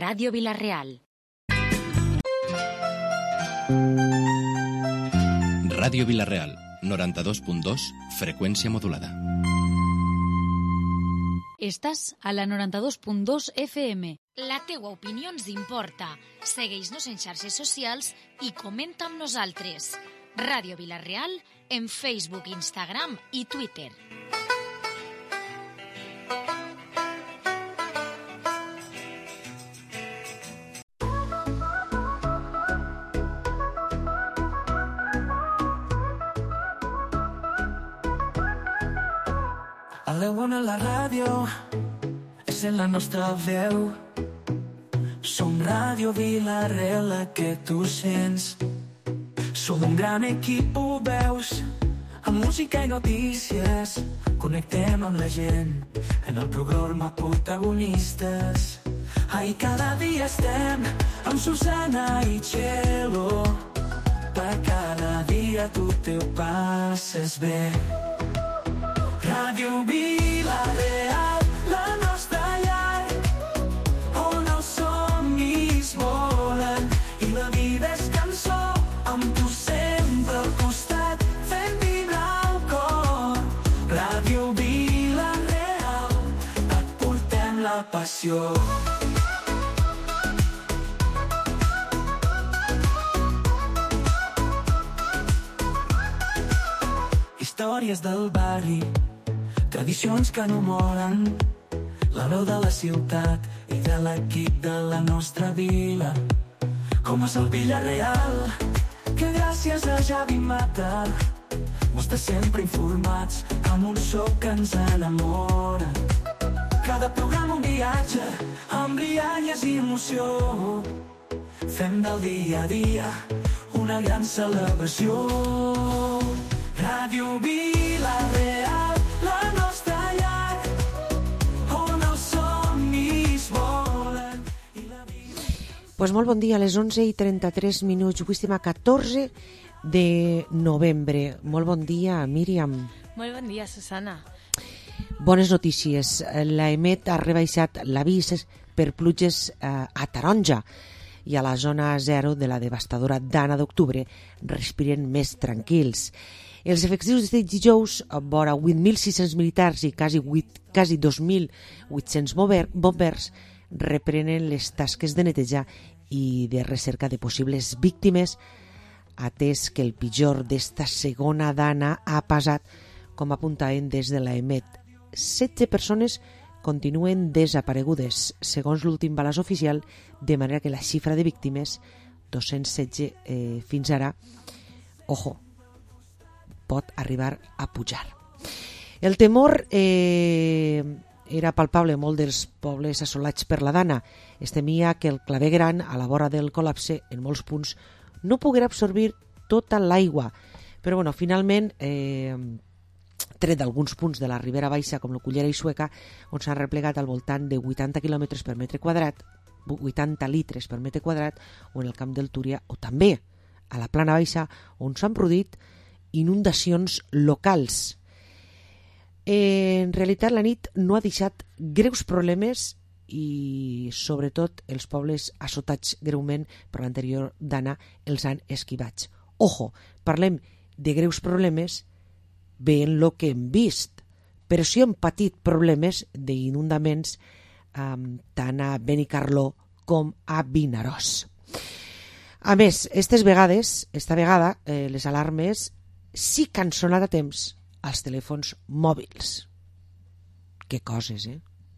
Ràdio Vila-real. Ràdio Vila-real, 92.2, freqüència modulada. Estàs a la 92.2 FM. La teua opinió ens importa. Segueix-nos en xarxes socials i comenta amb nosaltres. Ràdio Vila-real en Facebook, Instagram i Twitter. A l'Eona la ràdio és en la nostra veu. Som Ràdio Vila-real, la que tu sents. Som un gran equip, ho veus, amb música i notícies. Connectem amb la gent en el programa Protagonistes. Ai, cada dia estem amb Susana i Txelo. Per cada dia tu te ho passes bé. Ràdio Vila-real, la nostra llar, on els somnis volen i la vida és cançó, amb tu sempre al costat, fent vibrar el cor. Ràdio Vila-real, et portem la passió. Històries del barri, tradicions que no moren, la veu de la ciutat i de l'equip de la nostra vila. Com és el Vila-real, que gràcies a Javi Mata mos té sempre informats amb un so que ens enamora. Cada programa un viatge amb rialles i emoció. Fem del dia a dia una gran celebració. Ràdio Vila-real, la nostra llar, on els somnis volen i la vida... Pues molt bon dia, a les 11:33. Avui estem a 14 de novembre. Molt bon dia, Míriam. Molt bon dia, Susana. Bones notícies. L'EMET ha rebaixat l'avís per pluges a Taronja i a la zona 0 de la devastadora Dana d'octubre respiren més tranquils. Els efectius de dijous, vora 8.600 militars i quasi 2.800 bombers, reprenen les tasques de netejar i de recerca de possibles víctimes, atès que el pitjor d'esta segona dana ha passat, com apuntaven des de l'EMET. 16 persones continuen desaparegudes, segons l'últim balanç oficial, de manera que la xifra de víctimes, 216 fins ara, ojo, pot arribar a pujar. El temor era palpable en molts dels pobles assolats per la dana. Es temia que el claver gran, a la vora del col·lapse, en molts punts, no poguera absorbir tota l'aigua. Però bueno, finalment, tret d'alguns punts de la Ribera Baixa, com la Cullera i Sueca, on s'han replegat al voltant de 80 km per metre quadrat, 80 litres per metre quadrat, o en el Camp del Túria, o també a la Plana Baixa, on s'han produït inundacions locals. En realitat, la nit no ha deixat greus problemes i, sobretot, els pobles assotats greument per l'anterior dana els han esquivats. Ojo, parlem de greus problemes veient el que hem vist, però sí hem patit problemes d'inundaments tant a Benicarló com a Vinaròs. A més, esta vegada, les alarmes sí que han sonat a temps als telèfons mòbils. Que coses,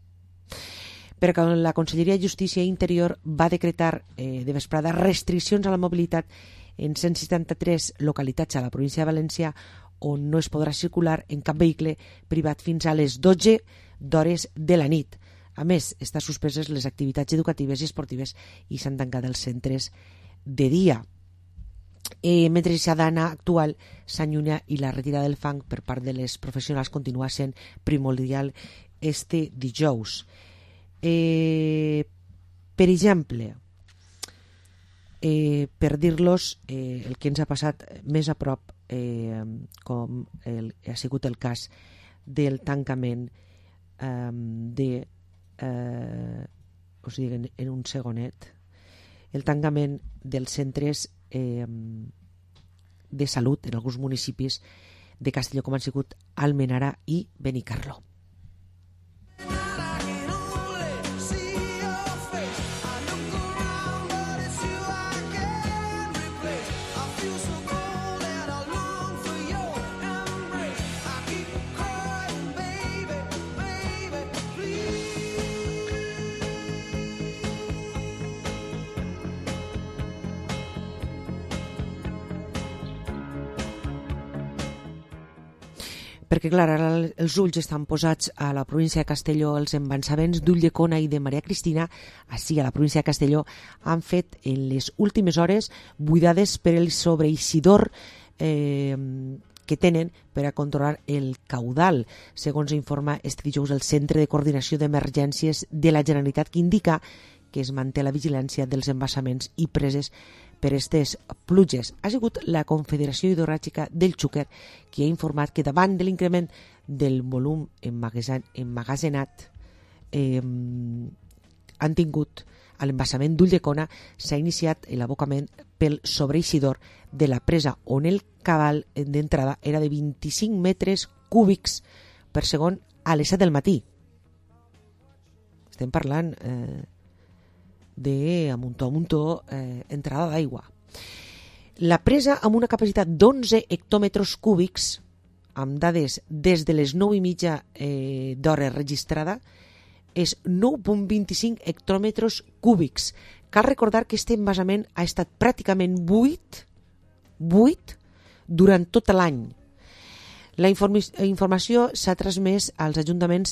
Perquè la Conselleria de Justícia i Interior va decretar de vesprada restriccions a la mobilitat en 173 localitats a la província de València on no es podrà circular en cap vehicle privat fins a les 12 d'hores de la nit. A més, estan suspeses les activitats educatives i esportives i s'han tancat els centres de dia. Mentre aquesta dana actual s'allunya i la retirada del fang per part de les professionals continua sent primordial este dijous. Per exemple, per dir-los el que ens ha passat més a prop, com ha sigut el cas del tancament us diguen en un segonet, el tancament dels centres de salut en alguns municipis de Castelló, com han sigut Almenara i Benicarló. Perquè, clar, ara els ulls estan posats a la província de Castelló. Els embassaments d'Ulldecona i de Maria Cristina, així a la província de Castelló, han fet en les últimes hores buidades per el sobreeixidor que tenen per a controlar el caudal, segons informa este dijous el Centre de Coordinació d'Emergències de la Generalitat, que indica que es manté la vigilància dels embassaments i preses per aquestes pluges. Ha sigut la Confederació Hidrogràfica del Xúquer qui ha informat que davant de l'increment del volum emmagazenat han tingut a l'embassament d'Ulldecona s'ha iniciat l'abocament pel sobreeixidor de la presa on el cabal d'entrada era de 25 metres cúbics per segon a les 7 del matí. Estem parlant de muntó a muntó entrada d'aigua. La presa amb una capacitat d'11 hectòmetres cúbics, amb dades des de les 9:30 d'hora registrada, és 9,25 hectòmetres cúbics. Cal recordar que aquest embassament ha estat pràcticament buit durant tot l'any. La informació s'ha transmès als ajuntaments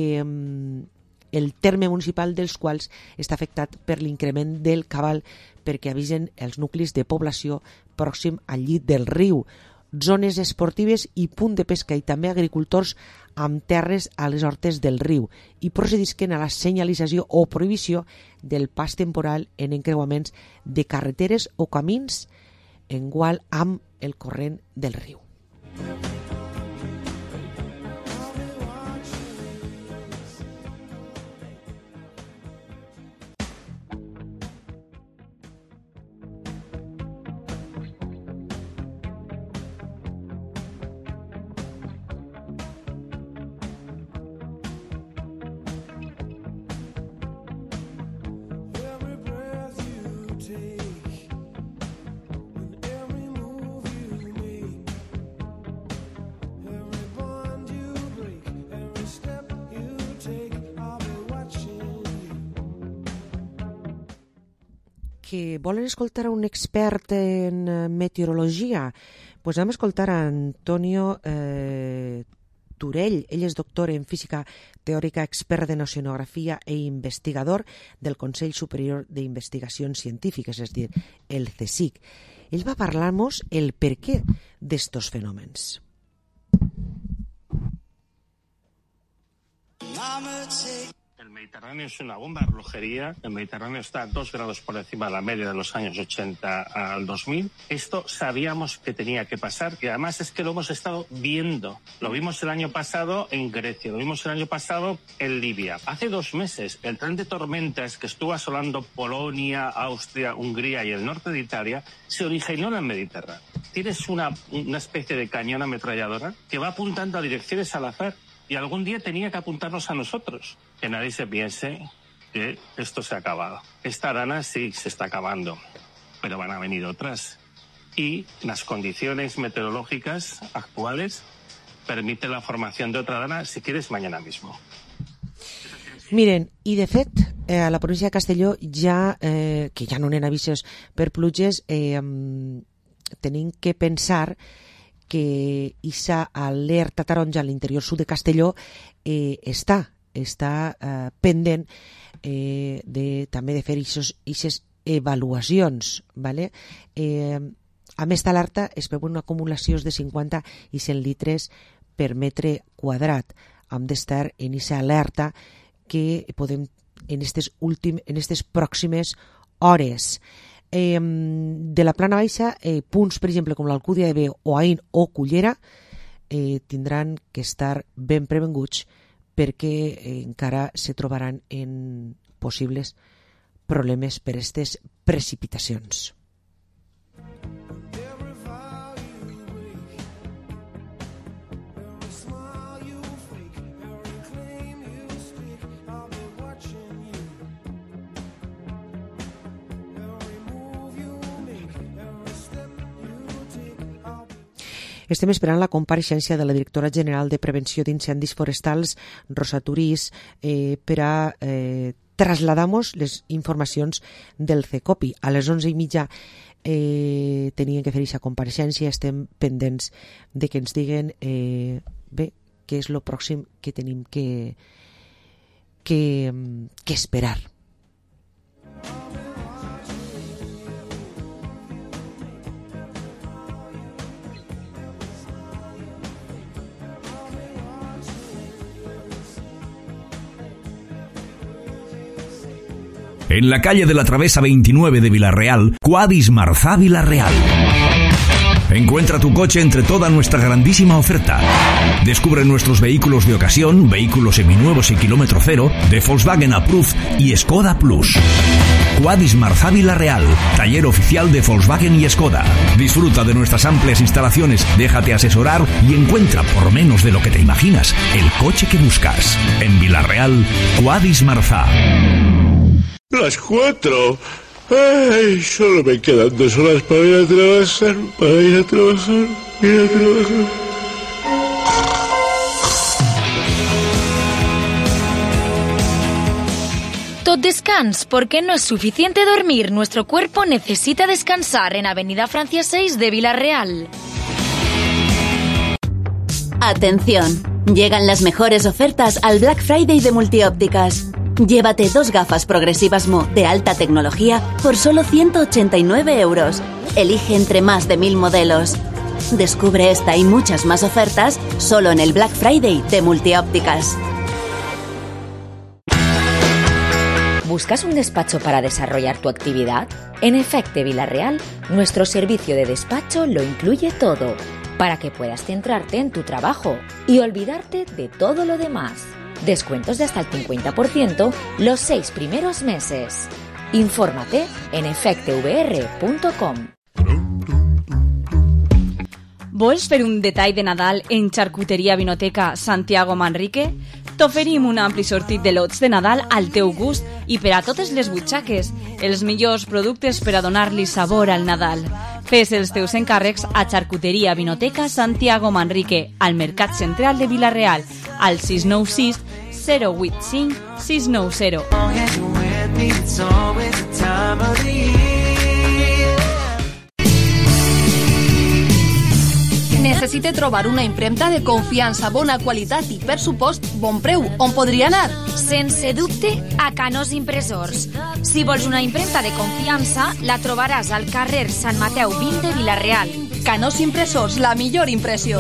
el terme municipal dels quals està afectat per l'increment del cabal, perquè avisen els nuclis de població pròxim al llit del riu, zones esportives i punt de pesca, i també agricultors amb terres a les hortes del riu, i procedisquen a la senyalització o prohibició del pas temporal en encreuaments de carreteres o camins en igual amb el corrent del riu. Que volen escoltar a un expert en meteorologia, pues vam escoltar a Antonio Turell. Ell és doctor en física teòrica, expert en oceanografia e investigador del Consell Superior d'Investigacions Científiques, és a dir, el CSIC. Ell va parlar-nos el perquè d'estos fenòmens. El Mediterráneo es una bomba de relojería. El Mediterráneo está 2 grados por encima de la media de los años 80 al 2000. Esto sabíamos que tenía que pasar y además es que lo hemos estado viendo. Lo vimos el año pasado en Grecia, lo vimos el año pasado en Libia. Hace 2 meses el tren de tormentas que estuvo asolando Polonia, Austria, Hungría y el norte de Italia se originó en el Mediterráneo. Tienes una especie de cañón ametralladora que va apuntando a direcciones al azar. Y algún día tenía que apuntarnos a nosotros. Que nadie se piense que esto se ha acabado. Esta dana sí se está acabando, pero van a venir otras. Y las condiciones meteorológicas actuales permiten la formación de otra dana, si quieres, mañana mismo. Miren, i de fet, a la província de Castelló ja, que ja no n'hi ha avisos per pluges, tenim que pensar que aquesta alerta taronja a l'interior sud de Castelló està pendent també de fer aquestes avaluacions. ¿vale? Amb aquesta alerta es veuen acumulacions de 50 i 100 litres per metre quadrat. Hem d'estar en aquesta alerta que podem en aquestes pròximes hores. De la plana baixa, punts, per exemple, com l'Alcúdia de Veo, Oain o Cullera, tindran que estar ben previnguts perquè encara se trobaran en possibles problemes per aquestes precipitacions. Estem esperant la compareixença de la directora general de Prevenció d'Incendis Forestals, Rosa Turís, per a trasladar-nos les informacions del CECOPI. A les 11:30 tenien que fer aquesta compareixença. Estem pendents de que ens diguen bé, què és el pròxim que tenim que esperar. En la calle de la Travesa 29 de Villarreal, Quadis Marzá Villarreal. Encuentra tu coche entre toda nuestra grandísima oferta. Descubre nuestros vehículos de ocasión, vehículos seminuevos y kilómetro cero, de Volkswagen Approved y Skoda Plus. Quadis Marzá Villarreal, taller oficial de Volkswagen y Skoda. Disfruta de nuestras amplias instalaciones, déjate asesorar y encuentra, por menos de lo que te imaginas, el coche que buscas. En Villarreal, Quadis Marzá. Las 4. Ay, solo me quedan 2 horas para ir a trabajar, Tot descans, porque no es suficiente dormir. Nuestro cuerpo necesita descansar en Avenida Francia 6 de Villarreal. Atención, llegan las mejores ofertas al Black Friday de Multiópticas. Llévate 2 gafas progresivas Mo de alta tecnología por solo 189 euros. Elige entre más de 1000 modelos. Descubre esta y muchas más ofertas solo en el Black Friday de Multiópticas. ¿Buscas un despacho para desarrollar tu actividad? En Efecte Villarreal, nuestro servicio de despacho lo incluye todo, para que puedas centrarte en tu trabajo y olvidarte de todo lo demás. Descuentos de hasta el 50% los 6 primeros meses. Infórmate en efectevr.com. Vols fer un detall de Nadal en Charcuteria Vinoteca Santiago Manrique? T'oferim un ampli sortit de lots de Nadal al teu gust i per a totes les butxaques, els millors productes per a donar-li sabor al Nadal. Fes els teus encàrrecs a Charcuteria Vinoteca Santiago Manrique, al Mercat Central de Villarreal, al 696 085 690. Necessite trobar una impremta de confiança, bona qualitat i, per supost, bon preu. On podria anar? Sense dubte, a Canós Impressors. Si vols una impremta de confiança, la trobaràs al carrer Sant Mateu 20 de Villarreal. Canós Impressors, la millor impressió.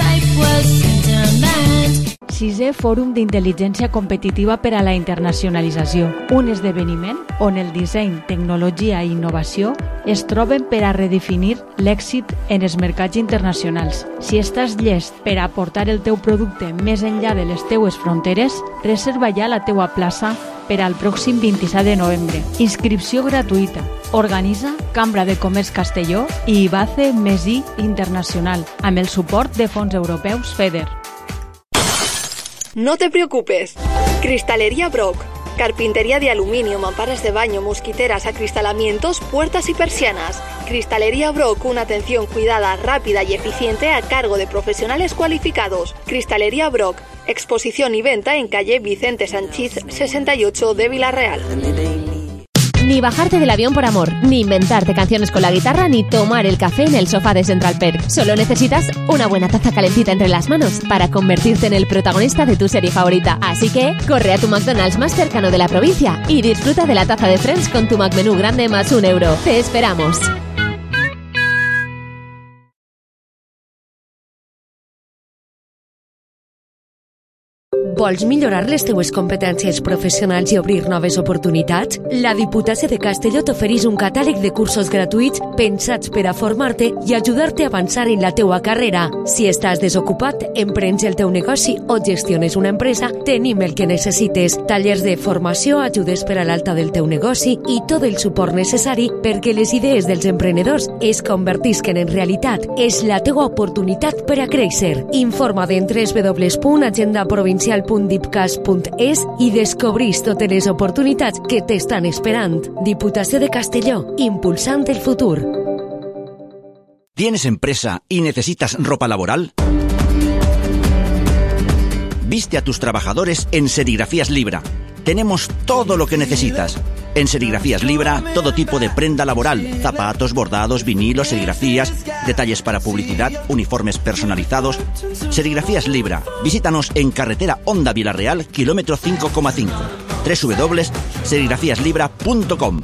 6è Fòrum d'Intel·ligència Competitiva per a la Internacionalització, un esdeveniment on el disseny, tecnologia i innovació es troben per a redefinir l'èxit en els mercats internacionals. Si estàs llest per a portar el teu producte més enllà de les teues fronteres, reserva ja la teua plaça per al pròxim 27 de novembre. Inscripció gratuïta. Organitza Cambra de Comerç Castelló i IBACE Mesí Internacional, amb el suport de fons europeus FEDER. No te preocupes. Cristalería Brock. Carpintería de aluminio, mamparas de baño, mosquiteras, acristalamientos, puertas y persianas. Cristalería Brock, una atención cuidada, rápida y eficiente a cargo de profesionales cualificados. Cristalería Brock, exposición y venta en calle Vicente Sanchís 68 de Villarreal. Ni bajarte del avión por amor, ni inventarte canciones con la guitarra, ni tomar el café en el sofá de Central Perk. Solo necesitas una buena taza calentita entre las manos para convertirte en el protagonista de tu serie favorita. Así que corre a tu McDonald's más cercano de la provincia y disfruta de la taza de Friends con tu McMenú grande más €1. ¡Te esperamos! Vols millorar les teues competències professionals i obrir noves oportunitats? La Diputació de Castelló t'ofereix un catàleg de cursos gratuïts pensats per a formar-te i ajudar-te a avançar en la teua carrera. Si estàs desocupat, emprens el teu negoci o gestiones una empresa, tenim el que necessites. Tallers de formació, ajudes per a l'alta del teu negoci i tot el suport necessari perquè les idees dels emprenedors es convertisquen en realitat. És la teua oportunitat per a créixer. Informa't en www.agendaprovincial.dipcas.es i descobrís totes les oportunitats que t'estan esperant. Diputació de Castelló, impulsant el futur. ¿Tienes empresa y necesitas ropa laboral? Viste a tus trabajadores en Serigrafías Libra. Tenemos todo lo que necesitas. En Serigrafías Libra, todo tipo de prenda laboral, zapatos, bordados, vinilos, serigrafías, detalles para publicidad, uniformes personalizados. Serigrafías Libra. Visítanos en carretera Honda Vilarreal, kilómetro 5,5. www.serigrafiaslibra.com.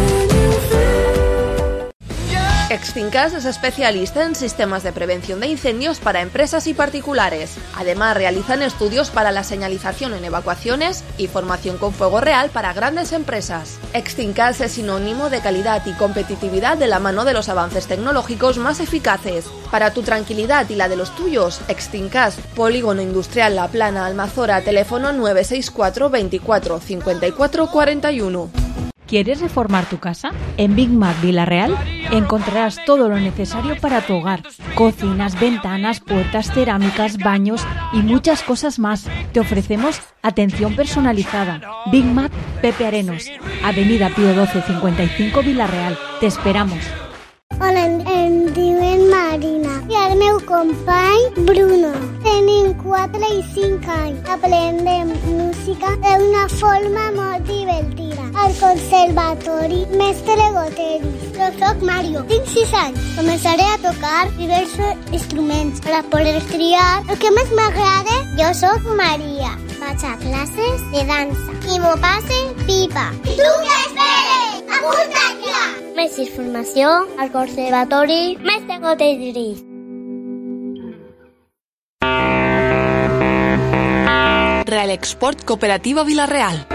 Extincas es especialista en sistemas de prevención de incendios para empresas y particulares. Además, realizan estudios para la señalización en evacuaciones y formación con fuego real para grandes empresas. Extincas es sinónimo de calidad y competitividad de la mano de los avances tecnológicos más eficaces. Para tu tranquilidad y la de los tuyos, Extincas, Polígono Industrial La Plana, Almazora, teléfono 964 24 54 41. ¿Quieres reformar tu casa? En Big Mac Villarreal encontrarás todo lo necesario para tu hogar. Cocinas, ventanas, puertas, cerámicas, baños y muchas cosas más. Te ofrecemos atención personalizada. Big Mac Pepe Arenos, Avenida Pío 12 55 Villarreal. Te esperamos. Hola, em diuen Marina i el meu company Bruno. Tenim 4 i 5 anys. Aprendem música d'una forma molt divertida. Al conservatori Mestre Goteris. Jo soc Mario, tinc 6 anys. Començaré a tocar diversos instruments per a poder triar el que més m'agrada. Jo soc Maria. Vaig a classes de dansa i m'ho passe pipa. I tu què esperes? Apunta't ja! Més informació al Conservatori Mestre Goteris. Real Export Cooperativa Villarreal.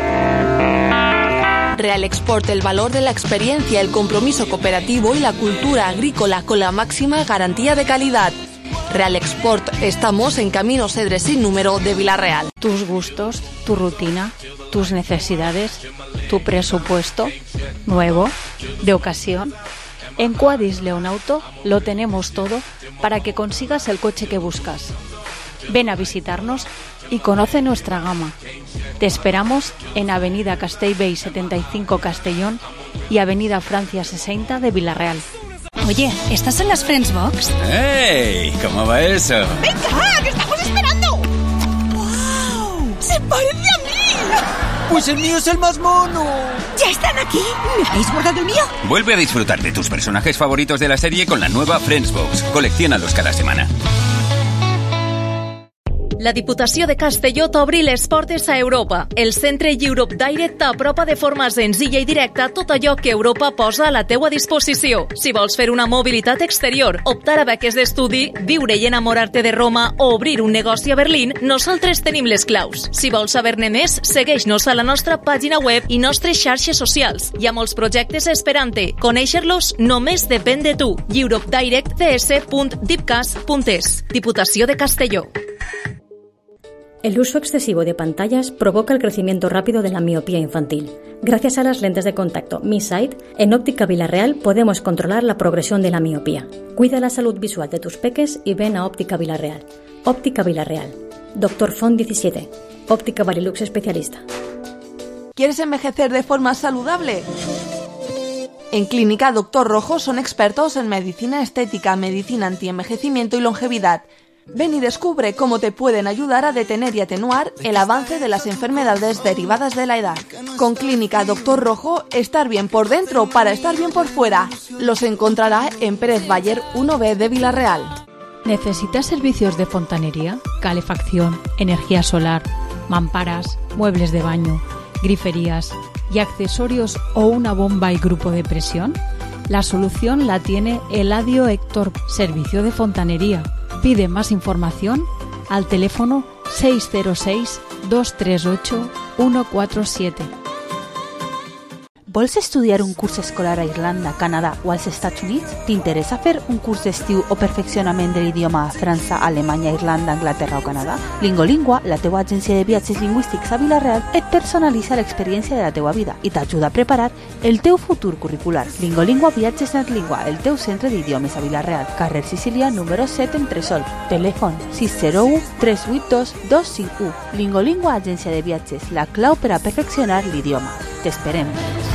Real Export, el valor de la experiencia, el compromiso cooperativo y la cultura agrícola con la máxima garantía de calidad. Real Export, estamos en Camino Cedre sin número de Villarreal. Tus gustos, tu rutina, tus necesidades, tu presupuesto, nuevo, de ocasión. En Quadis León Auto lo tenemos todo para que consigas el coche que buscas. Ven a visitarnos y conoce nuestra gama. Te esperamos en Avenida Castellbell 75 Castellón y Avenida Francia 60 de Villarreal. Oye, ¿estás en las Friends Box? ¡Hey! ¿Cómo va eso? ¡Venga, que estamos esperando! ¡Wow! ¡Se parece a mí! ¡Pues el mío es el más mono! ¿Ya están aquí? ¿Me habéis guardado el mío? Vuelve a disfrutar de tus personajes favoritos de la serie con la nueva Friends Box. Colecciónalos cada semana. La Diputació de Castelló t'obri les portes a Europa. El Centre Europe Direct t'apropa de forma senzilla i directa tot allò que Europa posa a la teua disposició. Si vols fer una mobilitat exterior, optar a beques d'estudi, viure i enamorar-te de Roma o obrir un negoci a Berlín, nosaltres tenim les claus. Si vols saber-ne més, segueix-nos a la nostra pàgina web i nostres xarxes socials. Hi ha molts projectes esperant-te. Conèixer-los només depèn de tu. europedirect.cs.dipcas.es. Diputació de Castelló. El uso excesivo de pantallas provoca el crecimiento rápido de la miopía infantil. Gracias a las lentes de contacto Mi Sight, en Óptica Villarreal podemos controlar la progresión de la miopía. Cuida la salud visual de tus peques y ven a Óptica Villarreal. Óptica Villarreal. Dr. Font 17. Óptica Varilux especialista. ¿Quieres envejecer de forma saludable? En Clínica Dr. Rojo son expertos en medicina estética, medicina antienvejecimiento y longevidad. Ven y descubre cómo te pueden ayudar a detener y atenuar el avance de las enfermedades derivadas de la edad. Con Clínica Dr. Rojo, estar bien por dentro para estar bien por fuera. Los encontrará en Pérez Bayer 1B de Villarreal. ¿Necesitas servicios de fontanería, calefacción, energía solar, mamparas, muebles de baño, griferías y accesorios o una bomba y grupo de presión? La solución la tiene Eladio Héctor, Servicio de Fontanería. Pide más información al teléfono 606 238 147. Vols estudiar un curs escolar a Irlanda, Canadà o als Estats Units? T'interessa fer un curs d'estiu o perfeccionament de l'idioma a França, Alemanya, Irlanda, Anglaterra o Canadà? Lingolingua, la teua agència de viatges lingüístics a Vila-real, et personalitza l'experiència de la teua vida i t'ajuda a preparar el teu futur curricular. Lingolingua Viatges Natlingua, el teu centre d'idiomes a Vila-real, carrer Sicília, número 7 en Tresol. Telèfon 601 382 251. Lingolingua Agència de Viatges, la clau per a perfeccionar l'idioma. T'esperem.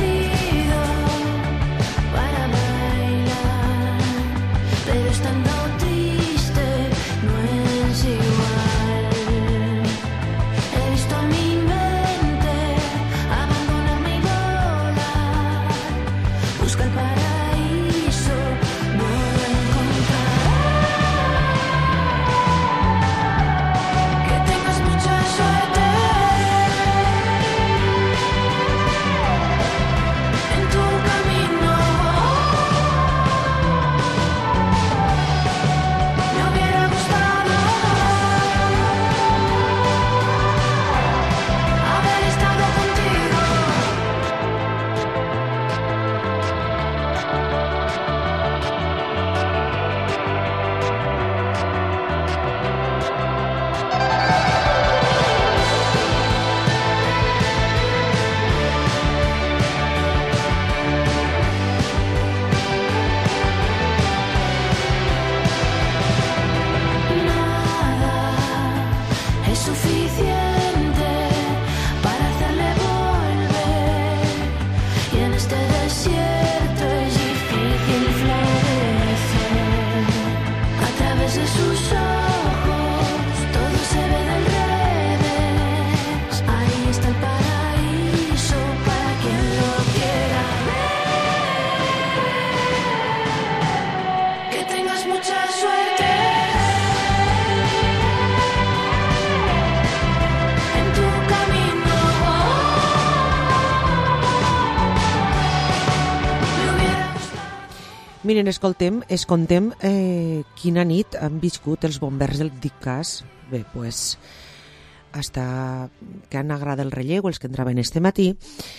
Miren, escoltem quina nit han viscut els bombers del DICAS. Bé, pues, hasta que han agradat el relleu, els que entraven este matí,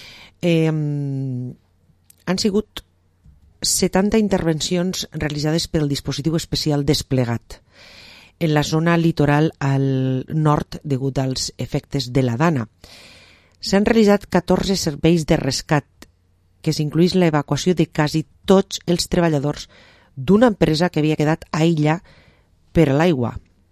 han sigut 70 intervencions realitzades pel dispositiu especial desplegat en la zona litoral al nord degut als efectes de la Dana. S'han realitzat 14 serveis de rescat, que s'incluís l'evacuació de quasi tots els treballadors d'una empresa que havia quedat aïllat per a l'aigua.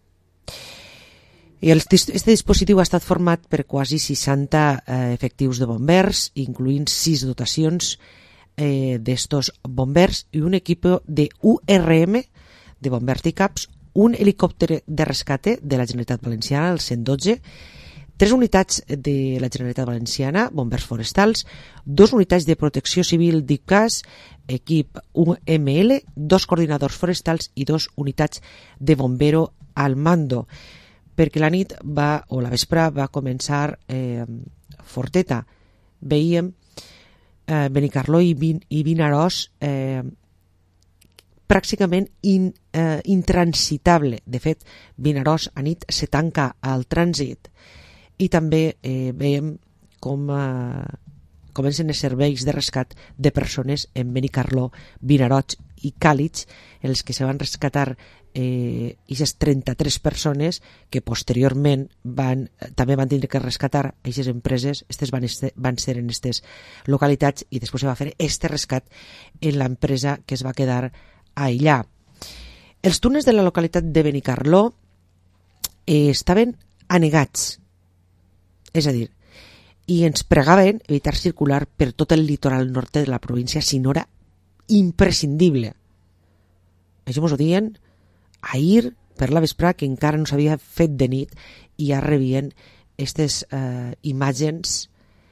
Este dispositiu ha estat format per quasi 60 efectius de bombers, incloent 6 dotacions d'estos bombers i un equip de URM, de bombers TICAPS, un helicòpter de rescate de la Generalitat Valenciana, el 112, 3 unitats de la Generalitat Valenciana, bombers forestals, 2 unitats de protecció civil DICAS, equip UML, 2 coordinadors forestals i 2 unitats de bombero al mando. Perquè la nit o la vespre va començar forteta. Veiem Benicarló i Vinaròs pràcticament intransitable. De fet, Vinaròs a nit se tanca al trànsit. I també veiem com comencen els serveis de rescat de persones en Benicarló, Vinaròs i Càlig, els que se van rescatar aquestes 33 persones que posteriorment també van tenir que rescatar aquestes empreses. Aquestes van ser en aquestes localitats i després se va fer este rescat en l'empresa que es va quedar allà. Els túnels de la localitat de Benicarló estaven anegats, és a dir, i ens pregaven evitar circular per tot el litoral nord de la província si no era imprescindible. Això ens ho diuen ahir per la vesprà, que encara no s'havia fet de nit, i ja rebien aquestes imatges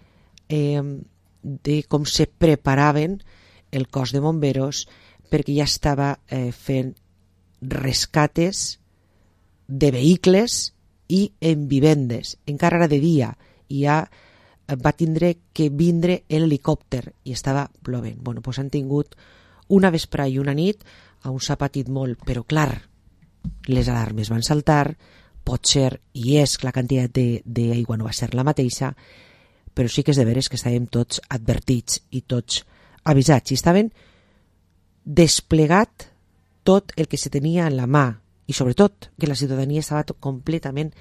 de com se preparaven el cos de bomberos perquè ja estava fent rescates de vehicles i en vivendes. Encara era de dia i ja va tindre que vindre l'helicòpter i estava plovent. Bueno, doncs han tingut una vesprà i una nit on s'ha patit molt, però clar, les alarmes van saltar pot ser, i és, la quantitat d'aigua no va ser la mateixa, però sí que és de veres que estàvem tots advertits i tots avisats, i estaven desplegat tot el que se tenia en la mà, i sobretot que la ciutadania estava completament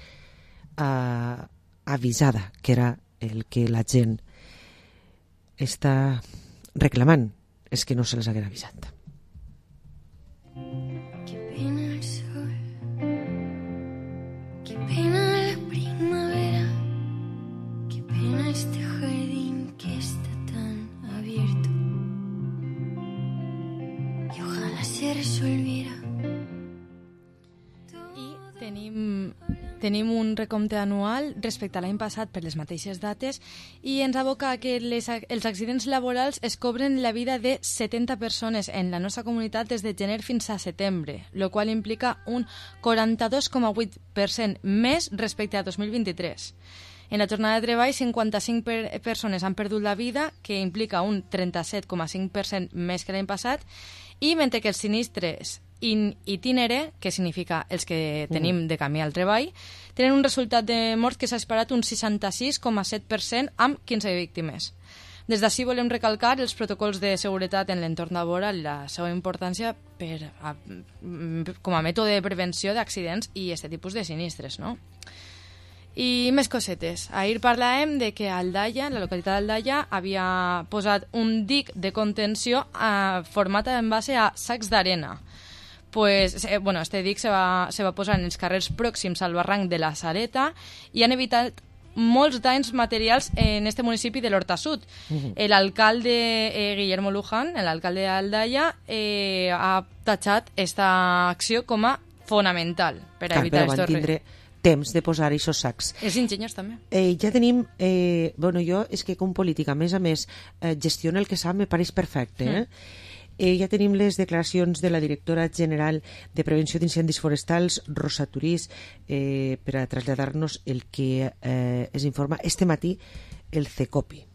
avisada, que era el que la gent està reclamant, és que no se les haguera avisat. Qué pena el sol, qué pena la primavera, qué pena este jardín que está tan abierto y ojalá se resolviera. Tenim un recompte anual respecte a l'any passat per les mateixes dates i ens aboca que els accidents laborals es cobren la vida de 70 persones en la nostra comunitat des de gener fins a setembre, el qual implica un 42,8% més respecte a 2023. En la jornada de treball, 55 persones han perdut la vida, que implica un 37,5% més que l'any passat, i mentre que els sinistres itinere, que significa els que tenim de camí al treball, tenen un resultat de mort que s'ha disparat un 66,7% amb 15 víctimes. Des d'ací volem recalcar els protocols de seguretat en l'entorn laboral i la seva importància com a mètode de prevenció d'accidents i aquest tipus de sinistres, no? I més cosetes. Ahir parlàvem de que Aldaia, la localitat d'Aldaia, havia posat un dic de contenció format en base a sacs d'arena. Este dic se va posar en els carrers pròxims al barranc de la Sareta i han evitat molts danys materials en este municipi de l'Horta Sud. L'alcalde Guillermo Luján, l'alcalde d'Aldaia, ha tatxat esta acció com a fonamental per a evitar aquests riscos. Temps de posar aquests sacs. Els enginyers també. Ja tenim, jo és que com política, a més, gestiona el que sap, me pareix perfecte. Ja tenim les declaracions de la directora general de Prevenció d'Incendis Forestals, Rosa Turís, per a traslladar-nos el que es informa este matí el CECOPI.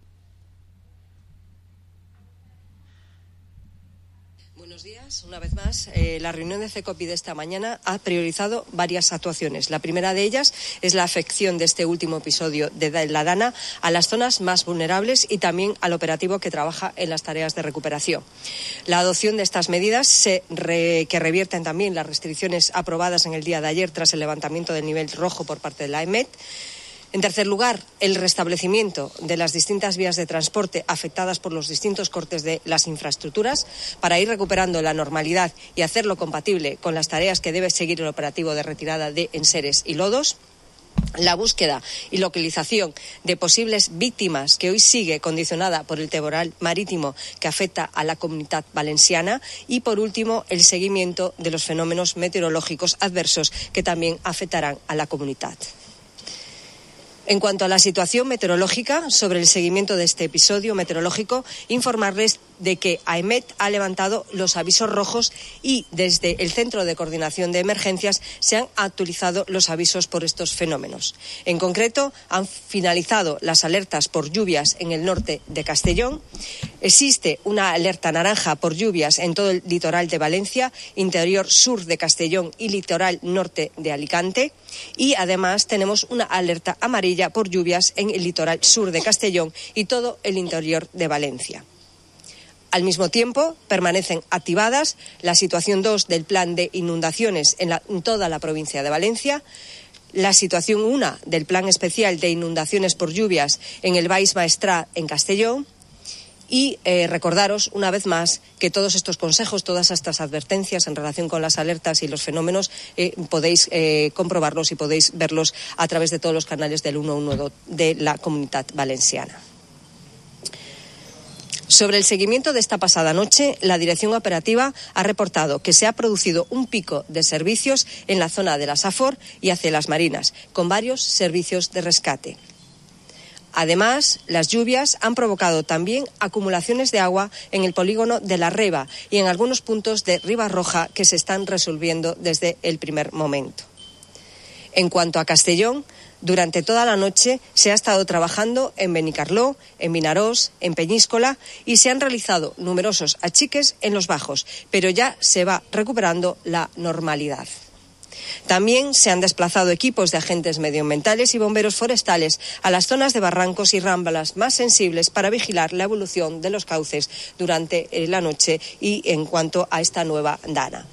Buenos días. Una vez más, la reunión de CECOPI de esta mañana ha priorizado varias actuaciones. La primera de ellas es la afección de este último episodio de la Dana a las zonas más vulnerables y también al operativo que trabaja en las tareas de recuperación. La adopción de estas medidas que revierten también las restricciones aprobadas en el día de ayer tras el levantamiento del nivel rojo por parte de la AEMET. En tercer lugar, el restablecimiento de las distintas vías de transporte afectadas por los distintos cortes de las infraestructuras para ir recuperando la normalidad y hacerlo compatible con las tareas que debe seguir el operativo de retirada de enseres y lodos. La búsqueda y localización de posibles víctimas, que hoy sigue condicionada por el temporal marítimo que afecta a la Comunitat Valenciana. Y, por último, el seguimiento de los fenómenos meteorológicos adversos que también afectarán a la comunidad. En cuanto a la situación meteorológica, sobre el seguimiento de este episodio meteorológico, informarles de que AEMET ha levantado los avisos rojos y desde el Centro de Coordinación de Emergencias se han actualizado los avisos por estos fenómenos. En concreto, han finalizado las alertas por lluvias en el norte de Castellón. Existe una alerta naranja por lluvias en todo el litoral de Valencia, interior sur de Castellón y litoral norte de Alicante. Y además tenemos una alerta amarilla por lluvias en el litoral sur de Castellón y todo el interior de Valencia. Al mismo tiempo, permanecen activadas la situación 2 del plan de inundaciones en toda la provincia de Valencia, la situación 1 del plan especial de inundaciones por lluvias en el Baix Maestrat en Castellón. Y recordaros una vez más que todos estos consejos, todas estas advertencias en relación con las alertas y los fenómenos podéis comprobarlos y podéis verlos a través de todos los canales del 112 de la Comunitat Valenciana. Sobre el seguimiento de esta pasada noche, la Dirección Operativa ha reportado que se ha producido un pico de servicios en la zona de la Safor y hacia las Marinas, con varios servicios de rescate. Además, las lluvias han provocado también acumulaciones de agua en el polígono de La Reba y en algunos puntos de Ribarroja que se están resolviendo desde el primer momento. En cuanto a Castellón, durante toda la noche se ha estado trabajando en Benicarló, en Vinarós, en Peñíscola y se han realizado numerosos achiques en los bajos, pero ya se va recuperando la normalidad. También se han desplazado equipos de agentes medioambientales y bomberos forestales a las zonas de barrancos y rámbalas más sensibles para vigilar la evolución de los cauces durante la noche y en cuanto a esta nueva dana.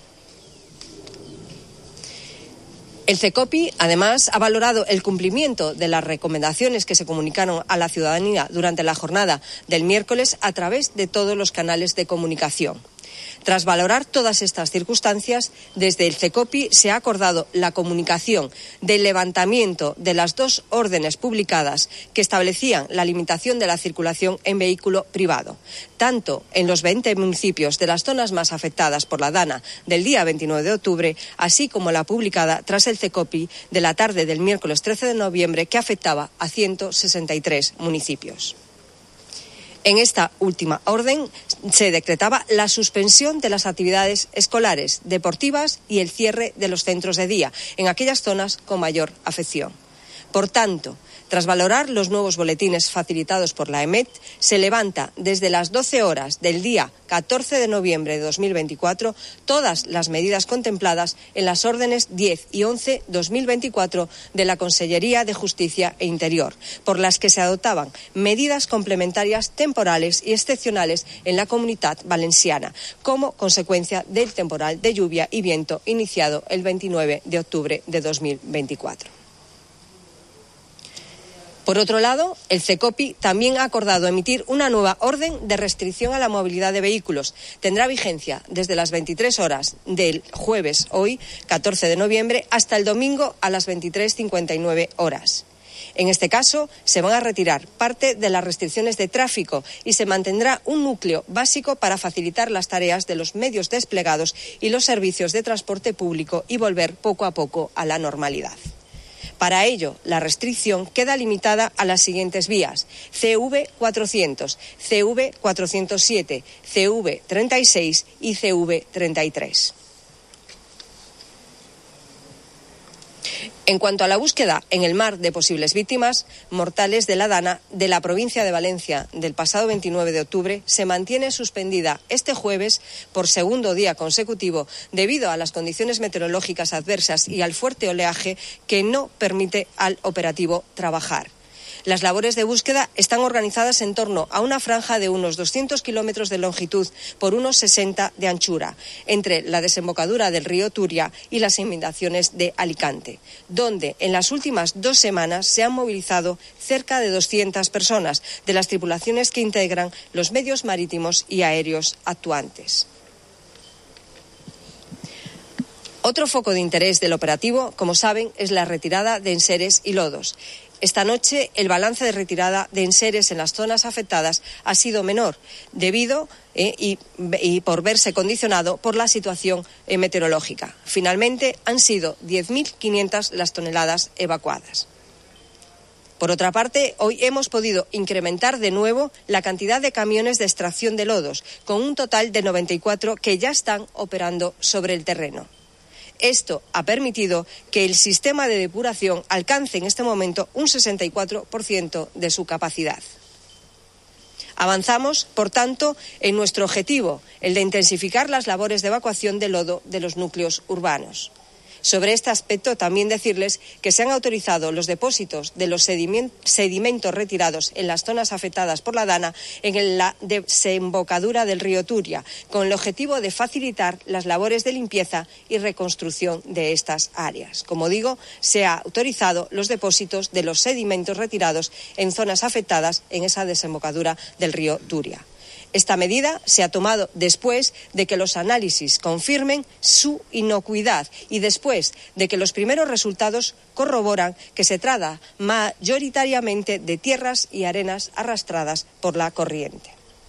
El CECOPI, además, ha valorado el cumplimiento de las recomendaciones que se comunicaron a la ciudadanía durante la jornada del miércoles a través de todos los canales de comunicación. Tras valorar todas estas circunstancias, desde el CECOPI se ha acordado la comunicación del levantamiento de las 2 órdenes publicadas que establecían la limitación de la circulación en vehículo privado, tanto en los 20 municipios de las zonas más afectadas por la dana del día 29 de octubre, así como la publicada tras el CECOPI de la tarde del miércoles 13 de noviembre que afectaba a 163 municipios. En esta última orden se decretaba la suspensión de las actividades escolares, deportivas y el cierre de los centros de día en aquellas zonas con mayor afección. Por tanto, tras valorar los nuevos boletines facilitados por la EMET, se levanta desde las 12 horas del día 14 de noviembre de 2024 todas las medidas contempladas en las órdenes 10 y 11/2024 de la Consellería de Justicia e Interior, por las que se adoptaban medidas complementarias temporales y excepcionales en la Comunitat Valenciana, como consecuencia del temporal de lluvia y viento iniciado el 29 de octubre de 2024. Por otro lado, el CECOPI también ha acordado emitir una nueva orden de restricción a la movilidad de vehículos. Tendrá vigencia desde las 23 horas del jueves, hoy, 14 de noviembre, hasta el domingo a las 23:59 horas. En este caso, se van a retirar parte de las restricciones de tráfico y se mantendrá un núcleo básico para facilitar las tareas de los medios desplegados y los servicios de transporte público y volver poco a poco a la normalidad. Para ello, la restricción queda limitada a las siguientes vías: CV400, CV407, CV36 y CV33. En cuanto a la búsqueda en el mar de posibles víctimas mortales de la dana de la provincia de Valencia del pasado 29 de octubre, se mantiene suspendida este jueves por segundo día consecutivo debido a las condiciones meteorológicas adversas y al fuerte oleaje que no permite al operativo trabajar. Las labores de búsqueda están organizadas en torno a una franja de unos 200 kilómetros de longitud por unos 60 de anchura, entre la desembocadura del río Turia y las inmediaciones de Alicante, donde en las últimas 2 semanas se han movilizado cerca de 200 personas de las tripulaciones que integran los medios marítimos y aéreos actuantes. Otro foco de interés del operativo, como saben, es la retirada de enseres y lodos. Esta noche el balance de retirada de enseres en las zonas afectadas ha sido menor, debido y por verse condicionado por la situación meteorológica. Finalmente han sido 10.500 las toneladas evacuadas. Por otra parte, hoy hemos podido incrementar de nuevo la cantidad de camiones de extracción de lodos, con un total de 94 que ya están operando sobre el terreno. Esto ha permitido que el sistema de depuración alcance en este momento un 64% de su capacidad. Avanzamos, por tanto, en nuestro objetivo, el de intensificar las labores de evacuación de lodo de los núcleos urbanos. Sobre este aspecto, también decirles que se han autorizado los depósitos de los sedimentos retirados en las zonas afectadas por la dana en la desembocadura del río Turia, con el objetivo de facilitar las labores de limpieza y reconstrucción de estas áreas. Como digo, se ha autorizado los depósitos de los sedimentos retirados en zonas afectadas en esa desembocadura del río Turia. Esta medida se ha tomado después de que los análisis confirmen su inocuidad y después de que los primeros resultados corroboran que se trata mayoritariamente de tierras y arenas arrastradas por la corriente.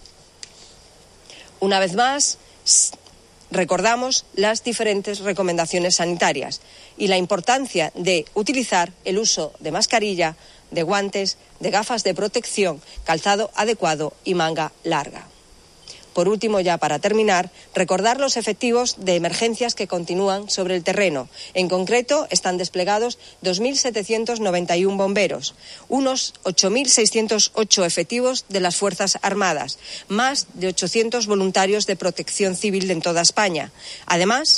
Una vez más, recordamos las diferentes recomendaciones sanitarias y la importancia de utilizar el uso de mascarilla, de guantes, de gafas de protección, calzado adecuado y manga larga. Por último, ya para terminar, recordar los efectivos de emergencias que continúan sobre el terreno. En concreto, están desplegados 2.791 bomberos, unos 8.608 efectivos de las Fuerzas Armadas, más de 800 voluntarios de protección civil en toda España. Además,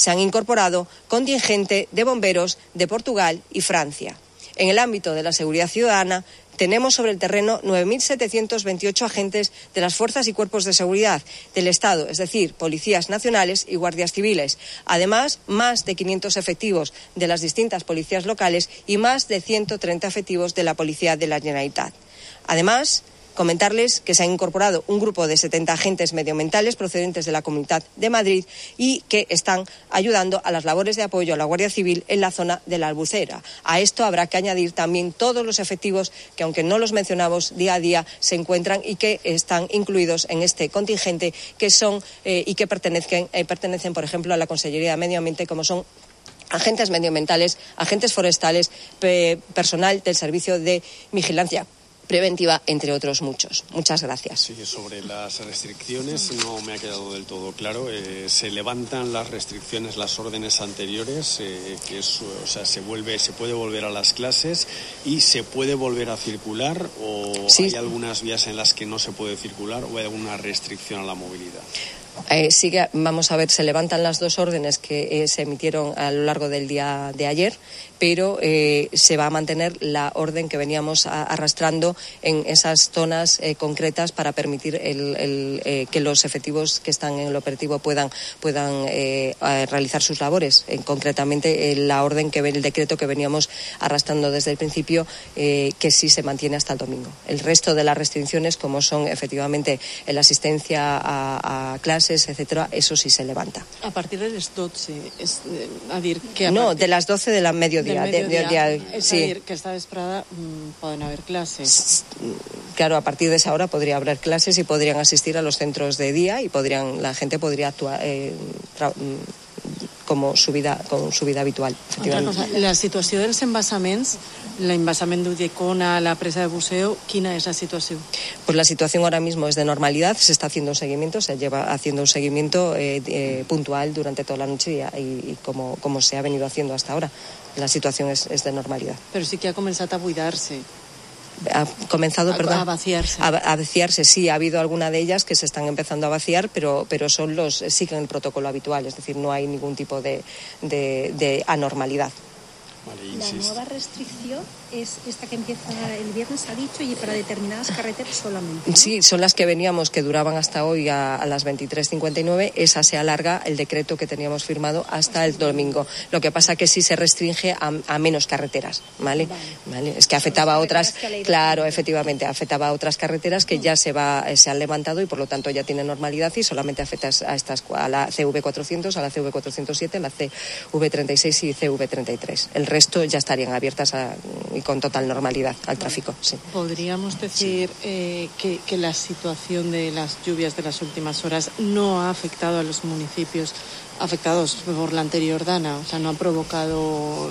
se han incorporado contingente de bomberos de Portugal y Francia. En el ámbito de la seguridad ciudadana, tenemos sobre el terreno 9.728 agentes de las fuerzas y cuerpos de seguridad del Estado, es decir, policías nacionales y guardias civiles. Además, más de 500 efectivos de las distintas policías locales y más de 130 efectivos de la Policía de la Generalitat. Además, comentarles que se han incorporado un grupo de 70 agentes medioambientales procedentes de la Comunidad de Madrid y que están ayudando a las labores de apoyo a la Guardia Civil en la zona de la Albufera. A esto habrá que añadir también todos los efectivos que, aunque no los mencionamos día a día, se encuentran y que están incluidos en este contingente, que son y que pertenecen, por ejemplo, a la Consellería de Medio Ambiente, como son agentes medioambientales, agentes forestales, personal del Servicio de Vigilancia Preventiva, entre otros muchos. Muchas gracias. Sí, sobre las restricciones no me ha quedado del todo claro. ¿Se levantan las restricciones, las órdenes anteriores? ¿Se puede volver a las clases y se puede volver a circular? ¿O sí, hay algunas vías en las que no se puede circular o hay alguna restricción a la movilidad? Sí, vamos a ver, se levantan las dos órdenes que se emitieron a lo largo del día de ayer, pero se va a mantener la orden que veníamos arrastrando en esas zonas concretas para permitir que los efectivos que están en el operativo puedan realizar sus labores. Concretamente, la orden el decreto que veníamos arrastrando desde el principio, que sí se mantiene hasta el domingo. El resto de las restricciones, como son efectivamente la asistencia a clases, etcétera, eso sí se levanta. A partir de las 12, No, de las 12 de la mediodía. Sí. Dir, que esta vesprada pueden haber clases. Claro, a partir de esa hora podría haber clases y podrían asistir a los centros de día y la gente podría actuar con su vida habitual. Otra cosa, la situació dels embassaments, l'embassament d'Ulldecona, la presa de buceo, ¿quina es la situación? Pues la situación ahora mismo es de normalidad, se está haciendo un seguimiento, se lleva haciendo un seguimiento puntual durante toda la noche y como se ha venido haciendo hasta ahora. La situación es de normalidad. Pero sí que ha comenzado a buidarse. Ha comenzado, a vaciarse. A vaciarse, sí, ha habido alguna de ellas que se están empezando a vaciar, pero siguen el protocolo habitual, es decir, no hay ningún tipo de anormalidad. Vale, la nueva restricción es esta que empieza el viernes, ha dicho, y para determinadas carreteras solamente, ¿no? Sí, son las que veníamos, que duraban hasta hoy a las 23:59. Esa se alarga, el decreto que teníamos firmado, hasta el domingo. Lo que pasa que sí se restringe a menos carreteras, ¿vale? Vale. Es que afectaba a otras, claro, efectivamente, afectaba a otras carreteras que ya se han levantado y por lo tanto ya tienen normalidad y solamente afecta a la CV400, a la CV407, a la CV36 y CV33. El resto ya estarían abiertas y con total normalidad al tráfico. Sí. ¿Podríamos decir que la situación de las lluvias de las últimas horas no ha afectado a los municipios afectados por la anterior dana? O sea, ¿no ha provocado...?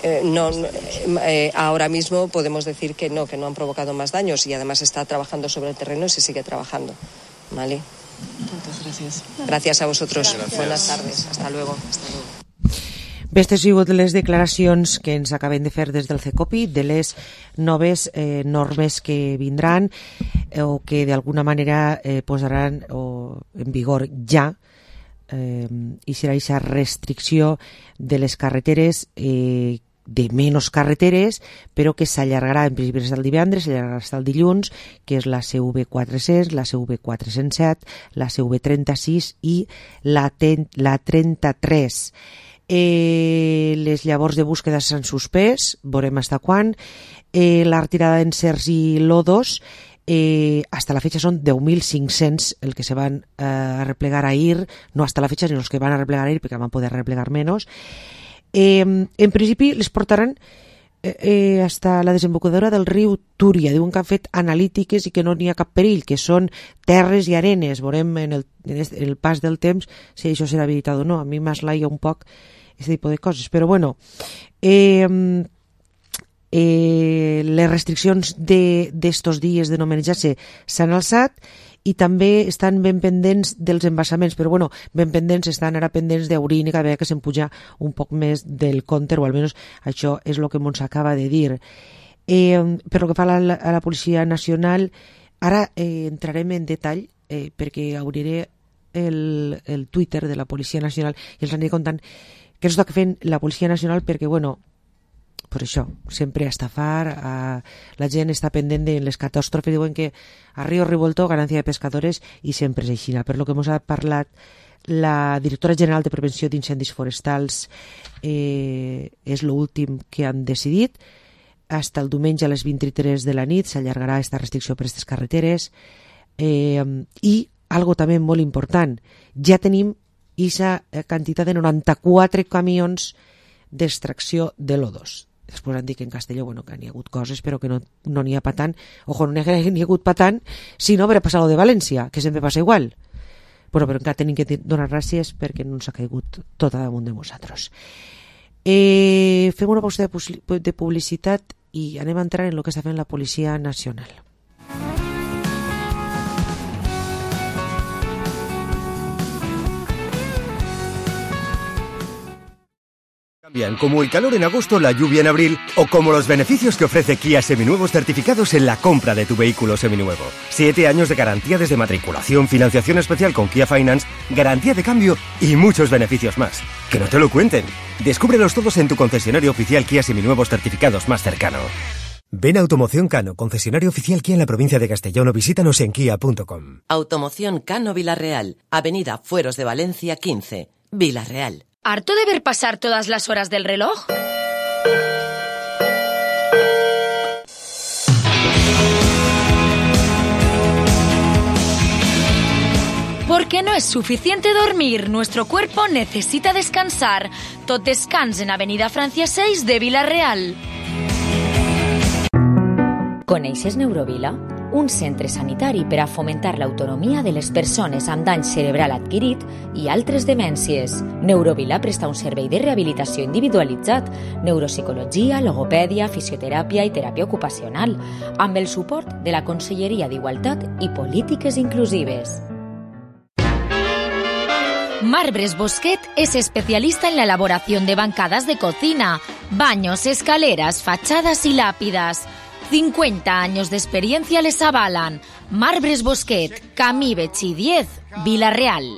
Ahora mismo podemos decir que no han provocado más daños y además está trabajando sobre el terreno y se sigue trabajando. ¿Vale? Muchas gracias. Gracias a vosotros. Gracias. Buenas tardes. Hasta luego. Bé, aquestes han sigut les declaracions que ens acabem de fer des del CECOPI de les noves normes que vindran o que d'alguna manera posaran en vigor ja i serà aquesta restricció de les carreteres de menys carreteres, però que s'allargarà en principi fins al divendres, s'allargarà fins al dilluns, que és la CV400, la CV407, la CV36 i la 33. Les llavors de búsqueda s'han suspès, veurem fins quan. La retirada d'encerts i lodos hasta la fecha son 10.500 el que se van a replegar ahir, no hasta la fecha sino los que van a replegar ahir perquè van poder replegar menos. En principi les portaran hasta la desembocadura del riu Túria. Diuen que han fet analítiques i que no n'hi ha cap perill, que són terres i arenes. Veurem en el pas del temps si això serà habilitat o no. A mi m'eslaia un poc aquest tipus de coses, però bueno, les restriccions d'estos dies de no manejar-se s'han alçat i també estan ben pendents dels embassaments, però bueno, ben pendents estan ara pendents d'Aurín i cada vegada que se'n puja un poc més del compte, o almenys això és el que mos acaba de dir. Per lo que fa a la Policia Nacional, ara entrarem en detall perquè obriré el Twitter de la Policia Nacional i els aniré contant què és el que fent la Policia Nacional, perquè, bueno, per això, sempre a estafar, la gent està pendent de les catàstrofes, diuen que a Río Revuelto, ganancia de pescadores, i sempre és així. Per lo que ens ha parlat la directora general de Prevenció d'Incendis Forestals, és l'últim que han decidit. Hasta el diumenge a les 23 de la nit s'allargarà aquesta restricció per aquestes carreteres. I, algo també molt important, ja tenim aquesta quantitat de 94 camions d'extracció de l'O2. Després han dit que en Castelló, bueno, que n'hi ha hagut coses, però que no n'hi ha pa tant. Ojo, no n'hi ha hagut pa tant, sinó per passar-ho de València, que sempre passa igual. Però encara tenim que donar gràcies perquè no ens ha caigut tot damunt de nosaltres. Fem una pausa de publicitat i anem a entrar en el que està fent la Policia Nacional. Cambian como el calor en agosto, la lluvia en abril, o como los beneficios que ofrece Kia Seminuevos certificados en la compra de tu vehículo seminuevo. 7 años de garantía desde matriculación, financiación especial con Kia Finance, garantía de cambio y muchos beneficios más. Que no te lo cuenten. Descúbrelos todos en tu concesionario oficial Kia Seminuevos certificados más cercano. Ven a Automoción Cano, concesionario oficial Kia en la provincia de Castellón, o visítanos en kia.com. Automoción Cano Vilarreal, Avenida Fueros de Valencia 15, Vilarreal. ¿Harto de ver pasar todas las horas del reloj? Porque no es suficiente dormir, nuestro cuerpo necesita descansar. Tot descans en Avenida Francia 6 de Vilarreal. Coneixes Neurovila? Un centre sanitari per a fomentar l'autonomia de les persones amb dany cerebral adquirit i altres demències. Neurovila presta un servei de rehabilitació individualitzat, neuropsicologia, logopèdia, fisioteràpia i teràpia ocupacional, amb el suport de la Conselleria d'Igualtat i Polítiques Inclusives. Marbres Bosquet es especialista en la elaboración de bancadas de cocina, baños, escaleras, fachadas y lápidas. 50 años de experiencia les avalan. Marbres Bosquet, Camí Betxí 10, Vilarreal.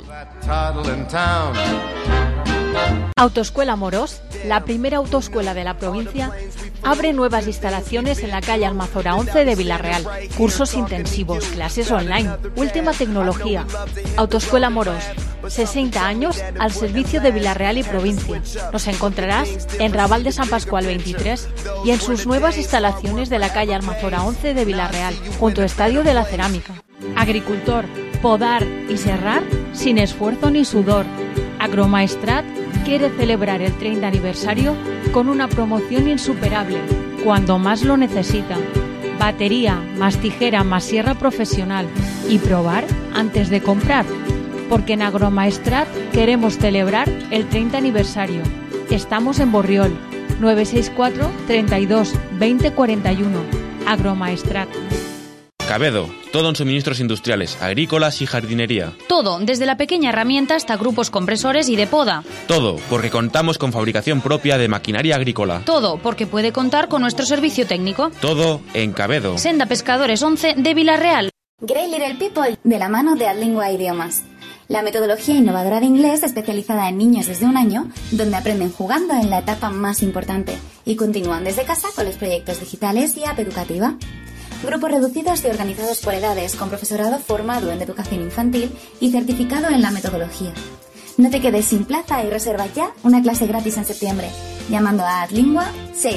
Autoescuela Morós, la primera autoescuela de la provincia, abre nuevas instalaciones en la calle Almazora 11 de Vilarreal. Cursos intensivos, clases online, última tecnología. Autoescuela Morós, 60 años al servicio de Vilarreal y provincia. Nos encontrarás en Raval de San Pascual 23 y en sus nuevas instalaciones de la calle Almazora 11 de Vilarreal, junto al Estadio de la Cerámica. Agricultor, podar y serrar sin esfuerzo ni sudor. Agromaestrat quiere celebrar el 30 aniversario con una promoción insuperable, cuando más lo necesita. Batería, más tijera, más sierra profesional. Y probar antes de comprar. Porque en Agromaestrat queremos celebrar el 30 aniversario. Estamos en Borriol, 964 32 20 41. Agromaestrat. Cabedo, todo en suministros industriales, agrícolas y jardinería. Todo, desde la pequeña herramienta hasta grupos compresores y de poda. Todo, porque contamos con fabricación propia de maquinaria agrícola. Todo, porque puede contar con nuestro servicio técnico. Todo en Cabedo. Senda Pescadores 11 de Vilarreal. Great Little People, de la mano de Adlingua Idiomas. La metodología innovadora de inglés especializada en niños desde 1 año, donde aprenden jugando en la etapa más importante y continúan desde casa con los proyectos digitales y app educativa. Grupos reducidos y organizados por edades, con profesorado formado en educación infantil y certificado en la metodología. No te quedes sin plaza y reserva ya una clase gratis en septiembre, llamando a Adlingua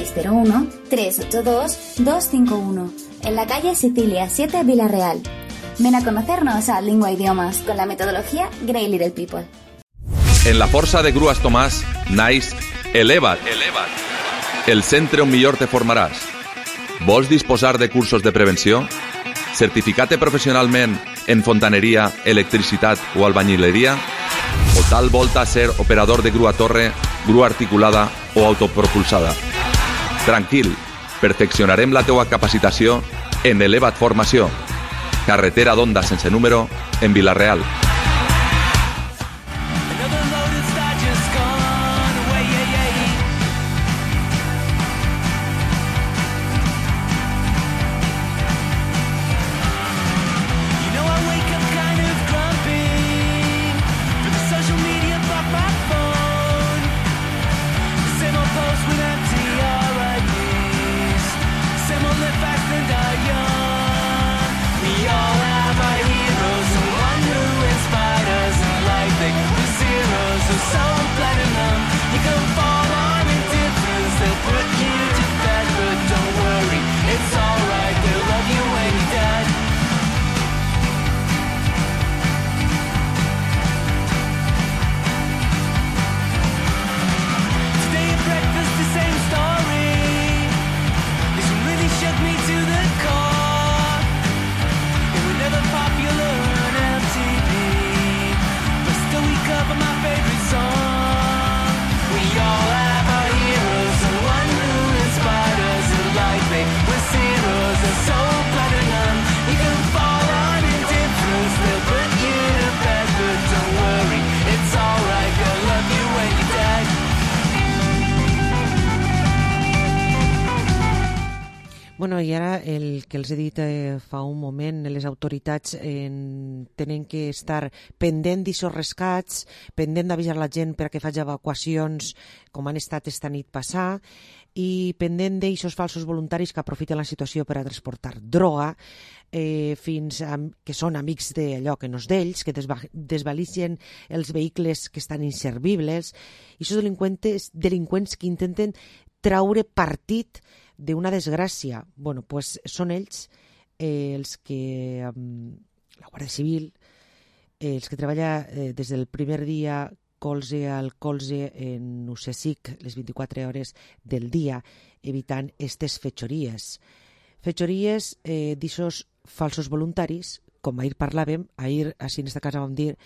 601-382-251, en la calle Sicilia 7, Vilarreal. Ven a conocernos a Adlingua Idiomas con la metodología Great Little People. En la Força de Grues Tomàs, naix Eleva't. El centre on millor te formaràs. Vols disposar de cursos de prevenció? Certificar-te professionalment en fontaneria, electricitat o albañileria? O tal volta ser operador de grua torre, grua articulada o autopropulsada? Tranquil, perfeccionarem la teua capacitació en Eleva't Formació. Carretera d'Onda sense número, en Vilarreal. Bueno, i ara el que els he dit fa un moment, les autoritats tenen que estar pendent d'aixòs rescats, pendent d'avisar la gent perquè faci evacuacions com han estat esta nit passar, i pendent d'aixòs falsos voluntaris que aprofiten la situació per a transportar droga, fins a, que són amics d'allò que no és d'ells, que desvalicen els vehicles que estan inservibles, i aquests delinqüents que intenten traure partit d'una desgràcia. Bueno, pues són ells els que la Guàrdia Civil, els que treballa des del primer dia colze al colze en UCSIC les 24 hores del dia, evitant aquestes fetxories. Fetxories d'aixòs falsos voluntaris, com ahir parlàvem, ahir així en esta casa vam dir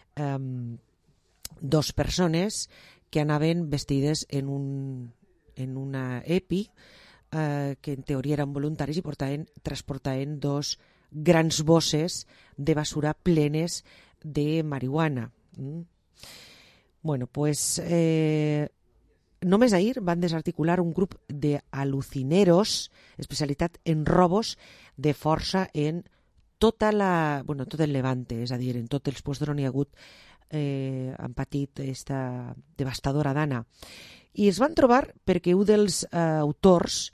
2 persones que anaven vestides en una EPI, que en teoria eren voluntaris i transportaven 2 grans bosses de basura plenes de marihuana. Bueno, pues només ahir van desarticular un grup d'alucineros, especialitat en robos de força en tot el Levante, és a dir, en tots els puestos on hi ha hagut han patit esta devastadora dana. I es van trobar perquè un dels autors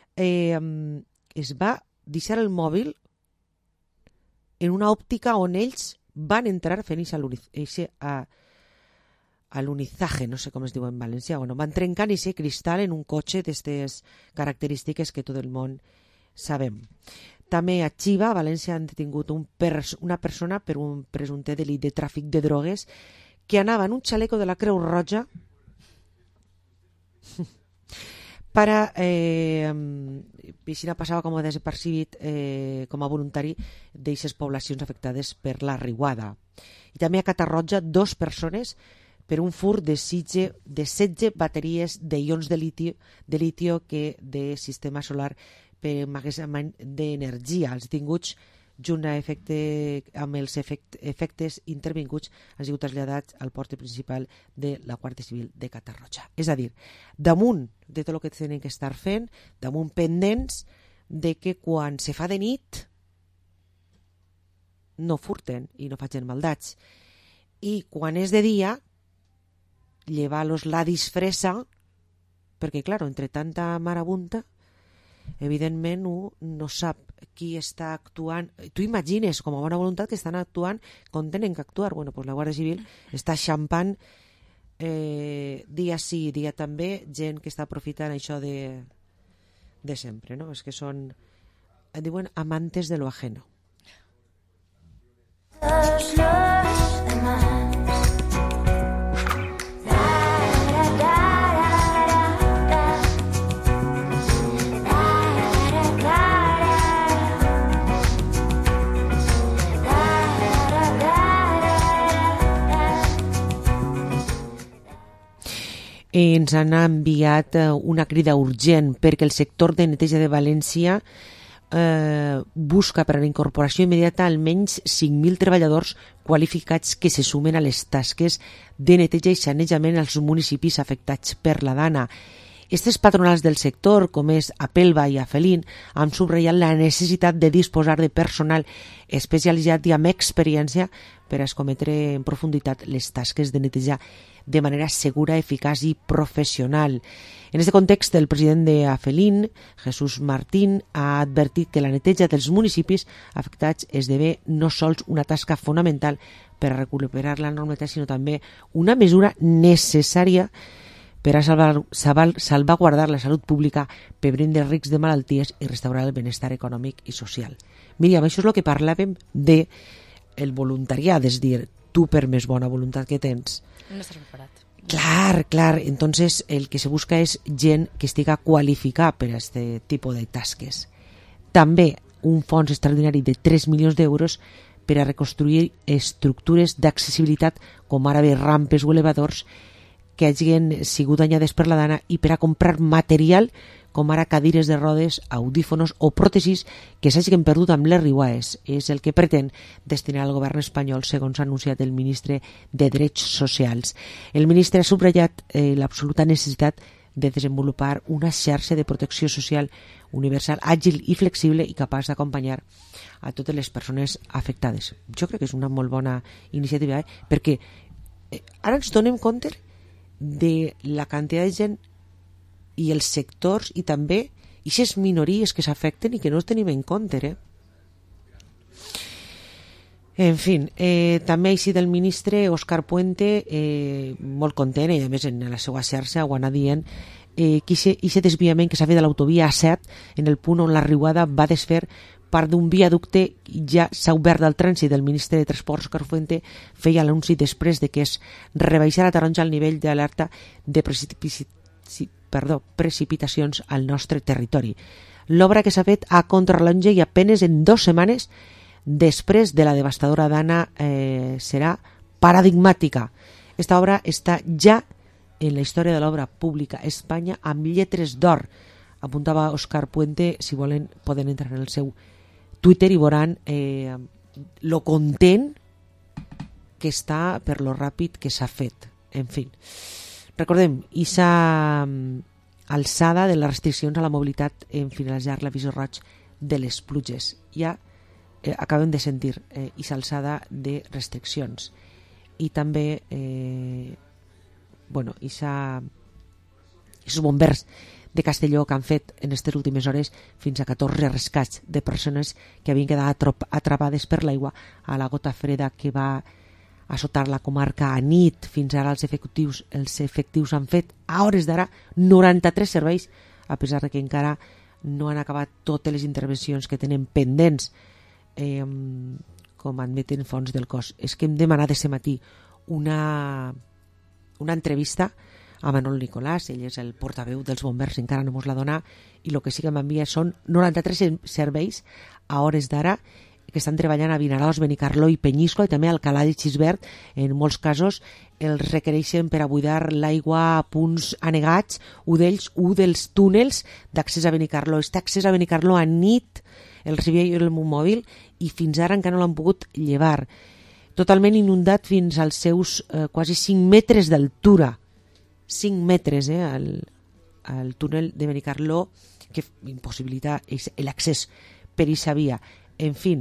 es va deixar el mòbil en una òptica on ells van entrar fent aquest alunizaje, no sé com es diu en valencià, bueno, van trencant aquest cristal en un cotxe d'aquestes característiques que tot el món sabem. També a Xiva, a València, han detingut una persona per un presumpte delit de tràfic de drogues que anava en un xaleco de la Creu Roja para Piscina passava com a desapercibit com a voluntari d'aquestes poblacions afectades per la riuada. I també a Catarroja 2 persones per un fur de 16 bateries d'ions de litio que de sistema solar per emmagatzemament d'energia. Els detinguts junt amb els efectes intervinguts han sigut traslladats al port principal de la Guàrdia Civil de Catarroja. És a dir, damunt de tot el que tenen que estar fent, damunt pendents de que quan se fa de nit no furten i no facin maldats. I quan és de dia, llevar-los la disfressa, perquè, clar, entre tanta marabunta, evidentment no sap qui està actuant. Tu imagines com a bona voluntat que estan actuant com tenen que actuar. Bueno, pues la Guàrdia Civil està xampant dia sí, dia també, gent que està aprofitant això de sempre, no? És que són, diuen, amantes de lo ajeno. Todos los demás. Ens han enviat una crida urgent perquè el sector de neteja de València busca per a la incorporació immediata almenys 5.000 treballadors qualificats que se sumen a les tasques de neteja i sanejament als municipis afectats per la dana. Aquestes patronals del sector, com és Apelva i Afelín, han subratllat la necessitat de disposar de personal especialitzat i amb experiència per a escometre en profunditat les tasques de neteja de manera segura, eficaç i professional. En aquest context, el president de Afelín, Jesús Martín, ha advertit que la neteja dels municipis afectats esdevé no sols una tasca fonamental per a recuperar la normalitat, sinó també una mesura necessària per a salvaguardar la salut pública, prevenir els riscs de malalties i restaurar el benestar econòmic i social. Míriam, això és el que parlàvem de el voluntariat, és dir, tu per més bona voluntat que tens. No estàs preparat. Clar. Entonces el que se busca és gent que estiga qualificada per a aquest tipus de tasques. També un fons extraordinari de 3 milions d'euros per a reconstruir estructures d'accessibilitat com ara bé rampes o elevadors que hagin sigut danyades per la dana i per a comprar material com ara cadires de rodes, audífonos o pròtesis que s'hagin perdut amb les riuades. És el que pretén destinar el govern espanyol, segons ha anunciat el ministre de Drets Socials. El ministre ha subratllat l'absoluta necessitat de desenvolupar una xarxa de protecció social universal, àgil i flexible i capaç d'acompanyar a totes les persones afectades. Jo crec que és una molt bona iniciativa, perquè ara ens donem compte de la quantitat de gent i els sectors i també aquestes minories que s'afecten i que no els tenim en compte. En fi, també així del ministre Òscar Puente, molt content, i a més en la seva xarxa ho anà dient, que aquest desviament que s'ha fet de l'autovia A7 en el punt on la riuada va desfer part d'un viaducte ja s'ha obert al trànsit. El ministre de Transports Òscar Puente feia l'anunci després de que es rebaixara a taronja el nivell d'alerta de precipitacions al nostre territori. L'obra que s'ha fet a contrarrellotge i apenes en 2 setmanes després de la devastadora dana serà paradigmàtica. Esta obra està ja en la història de l'obra pública a Espanya amb lletres d'or, apuntava Òscar Puente. Si volen poden entrar en el seu Twitter i veuran lo content que està per lo ràpid que s'ha fet. En fi, recordem, aquesta alçada de les restriccions a la mobilitat en finalitzar l'aviso roig de les pluges. Ja acabem de sentir aquesta alçada de restriccions i també aquests bombers de Castelló que han fet en aquestes últimes hores fins a 14 rescats de persones que havien quedat atrapades per l'aigua a la gota freda que va assotar la comarca a nit. Fins ara els efectius han fet a hores d'ara 93 serveis, a pesar que encara no han acabat totes les intervencions que tenen pendents, com admeten fonts del cos. És que hem demanat aquest matí una entrevista a Manol Nicolàs, ell és el portaveu dels bombers, encara no mos la dona, i el que sí que m'envia són 93 serveis a hores d'ara que estan treballant a Vinaròs, Benicarló i Penyíscola, i també a Alcalà de Xisbert. En molts casos els requereixen per a buidar l'aigua a punts anegats, un dels túnels d'accés a Benicarló. Està accés a Benicarló a nit, el Riviera i el Montmòbil, i fins ara encara no l'han pogut llevar. Totalment inundat fins als seus quasi 5 metres d'altura. 5 metres al túnel de Benicarló, que impossibilita l'accés per aquesta via. En fi,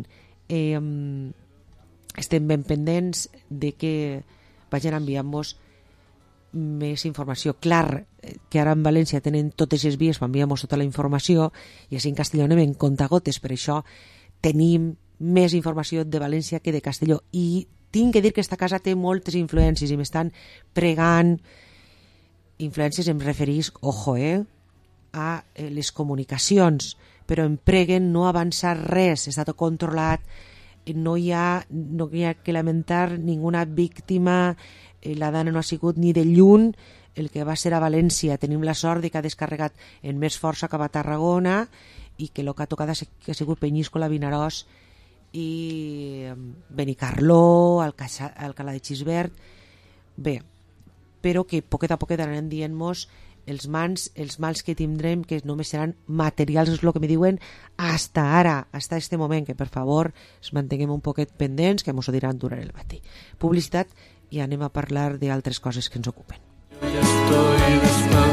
estem ben pendents de que vagin enviant-nos més informació. Clar que ara en València tenen totes les vies per enviar-nos tota la informació, i així en Castelló anem en comptagotes, per això tenim més informació de València que de Castelló. I tinc que dir que esta casa té moltes influències i m'estan pregant. Influències em referís, a les comunicacions, però em preguen no avançar res, està tot controlat, no hi ha que lamentar ninguna víctima, la dana no ha sigut ni de lluny el que va ser a València. Tenim la sort de que ha descarregat en més força cap a Tarragona i que el que ha tocat ha sigut Penyíscola, Vinaròs i Benicarló, Alcalà de Xisbert. Bé, però que poquet a poquet anirem dient-nos els mals que tindrem, que només seran materials, és el que me diuen hasta ara, hasta este moment, que per favor es mantinguem un poquet pendents, que ens ho diran durant el matí. Publicitat i anem a parlar d'altres coses que ens ocupen. Ya estoy de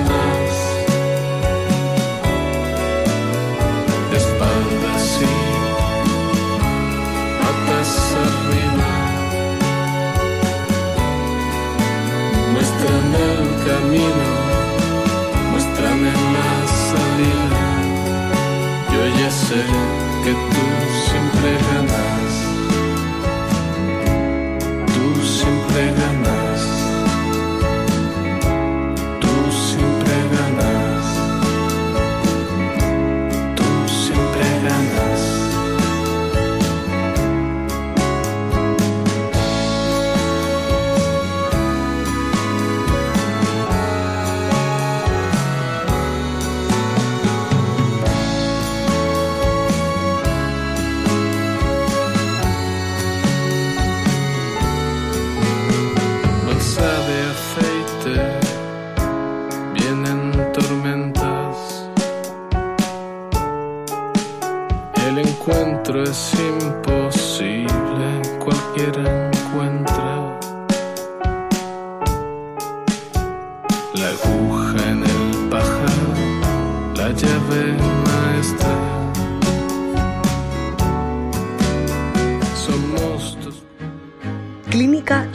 espaldas sí, patas arriba, muéstrame el camino, muéstrame la salida, yo ya sé que tú siempre ganas, tú siempre ganas, tú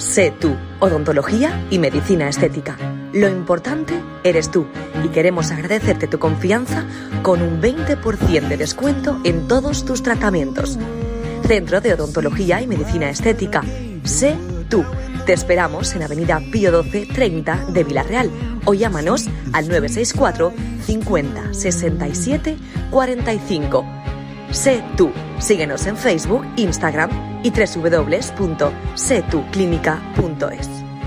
Sé tú, odontología y medicina estética. Lo importante eres tú y queremos agradecerte tu confianza con un 20% de descuento en todos tus tratamientos. Centro de Odontología y Medicina Estética. Sé tú. Te esperamos en Avenida Pío 12 30 de Vilarreal o llámanos al 964 50 67 45. Sé tú. Síguenos en Facebook, Instagram y www.setuclínica.es.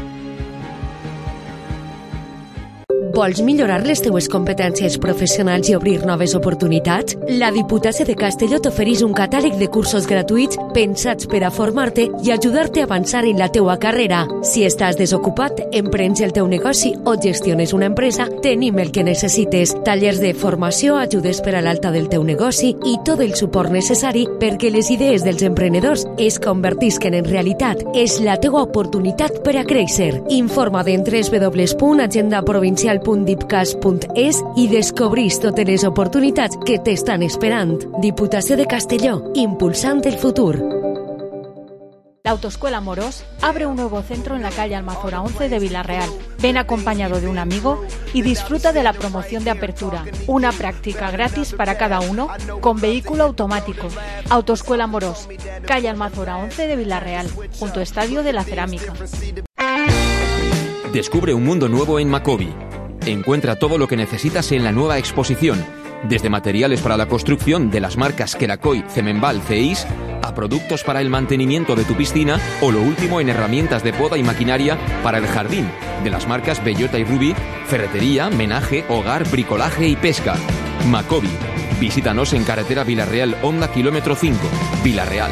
Vols millorar les teues competències professionals i obrir noves oportunitats? La Diputació de Castelló t'ofereix un catàleg de cursos gratuïts pensats per a formar-te i ajudar-te a avançar en la teua carrera. Si estàs desocupat, emprens el teu negoci o gestiones una empresa, tenim el que necessites. Tallers de formació, ajudes per a l'alta del teu negoci i tot el suport necessari perquè les idees dels emprenedors es convertisquen en realitat. És la teua oportunitat per a créixer. Informa't en www.agendaprovincial.dipcas.es i descobrís totes les oportunitats que t'estan esperant. Diputació de Castelló, impulsant el futur. La Autoescuela Morós abre un nuevo centro en la calle Almazora 11 de Vilarreal. Ven acompañado de un amigo y disfruta de la promoción de apertura. Una práctica gratis para cada uno con vehículo automático. Autoescuela Morós, calle Almazora 11 de Vilarreal, junto al Estadio de la Cerámica. Descubre un mundo nuevo en Macobi. Encuentra todo lo que necesitas en la nueva exposición, desde materiales para la construcción de las marcas Queracoy, Cemenbal, CEIS, a productos para el mantenimiento de tu piscina o lo último en herramientas de poda y maquinaria para el jardín, de las marcas Bellota y Rubí, ferretería, menaje, hogar, bricolaje y pesca. Macobi. Visítanos en carretera Vilarreal, Honda, kilómetro 5, Vilarreal.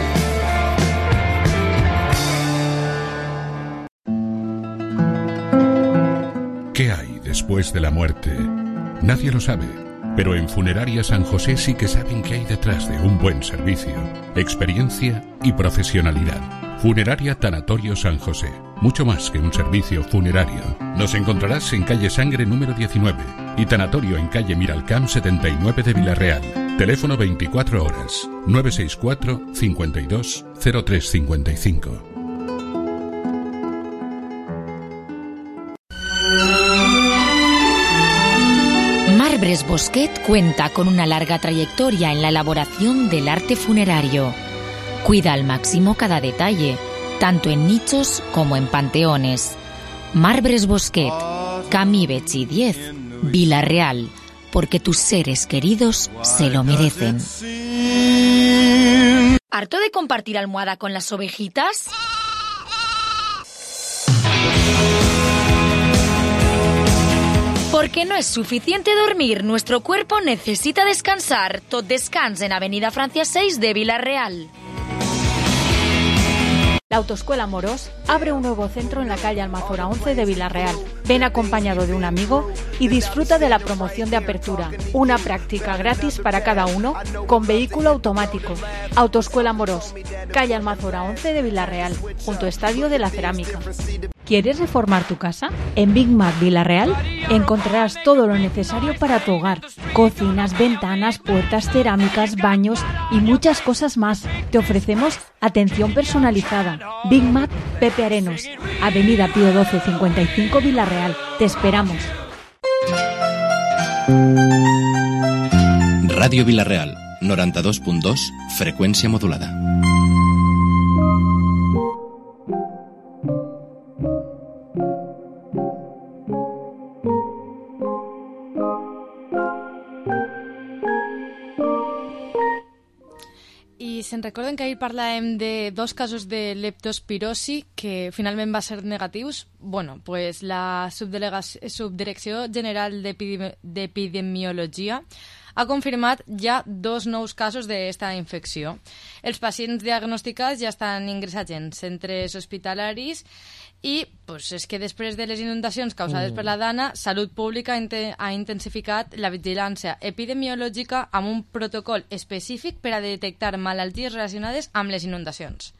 ¿Qué hay después de la muerte? Nadie lo sabe, pero en Funeraria San José sí que saben qué hay detrás de un buen servicio, experiencia y profesionalidad. Funeraria Tanatorio San José, mucho más que un servicio funerario. Nos encontrarás en calle Sangre número 19 y Tanatorio en calle Miralcamp 79 de Vilarreal. Teléfono 24 horas, 964 52 0355. Marbres Bosquet cuenta con una larga trayectoria en la elaboración del arte funerario. Cuida al máximo cada detalle, tanto en nichos como en panteones. Marbres Bosquet, Camí Betxí 10, Vilarreal, porque tus seres queridos se lo merecen. ¿Harto de compartir almohada con las ovejitas? Porque no es suficiente dormir, nuestro cuerpo necesita descansar. Tot descans en Avenida Francia 6 de Vilarreal. La Autoescuela Morós abre un nuevo centro en la calle Almazora 11 de Vilarreal. Ven acompañado de un amigo y disfruta de la promoción de apertura. Una práctica gratis para cada uno con vehículo automático. Autoescuela Morós, calle Almazora 11 de Vilarreal, junto al Estadio de la Cerámica. ¿Quieres reformar tu casa? En Big Mac Vilarreal encontrarás todo lo necesario para tu hogar. Cocinas, ventanas, puertas, cerámicas, baños y muchas cosas más. Te ofrecemos atención personalizada. Big Mac Pepe Arenos, Avenida Pío 12 55 Vilarreal. Te esperamos. Radio Vilarreal, 92.2, frecuencia modulada. I se'n recorden que ahir parlàvem de dos casos de leptospirosi que finalment va ser negatius? Bueno, pues la Subdirecció General d'Epidemiologia ha confirmat ja 2 nous casos d'esta infecció. Els pacients diagnosticats ja estan ingressats en centres hospitalaris i pues, és que després de les inundacions causades per la Dana, Salut Pública ha intensificat la vigilància epidemiològica amb un protocol específic per a detectar malalties relacionades amb les inundacions.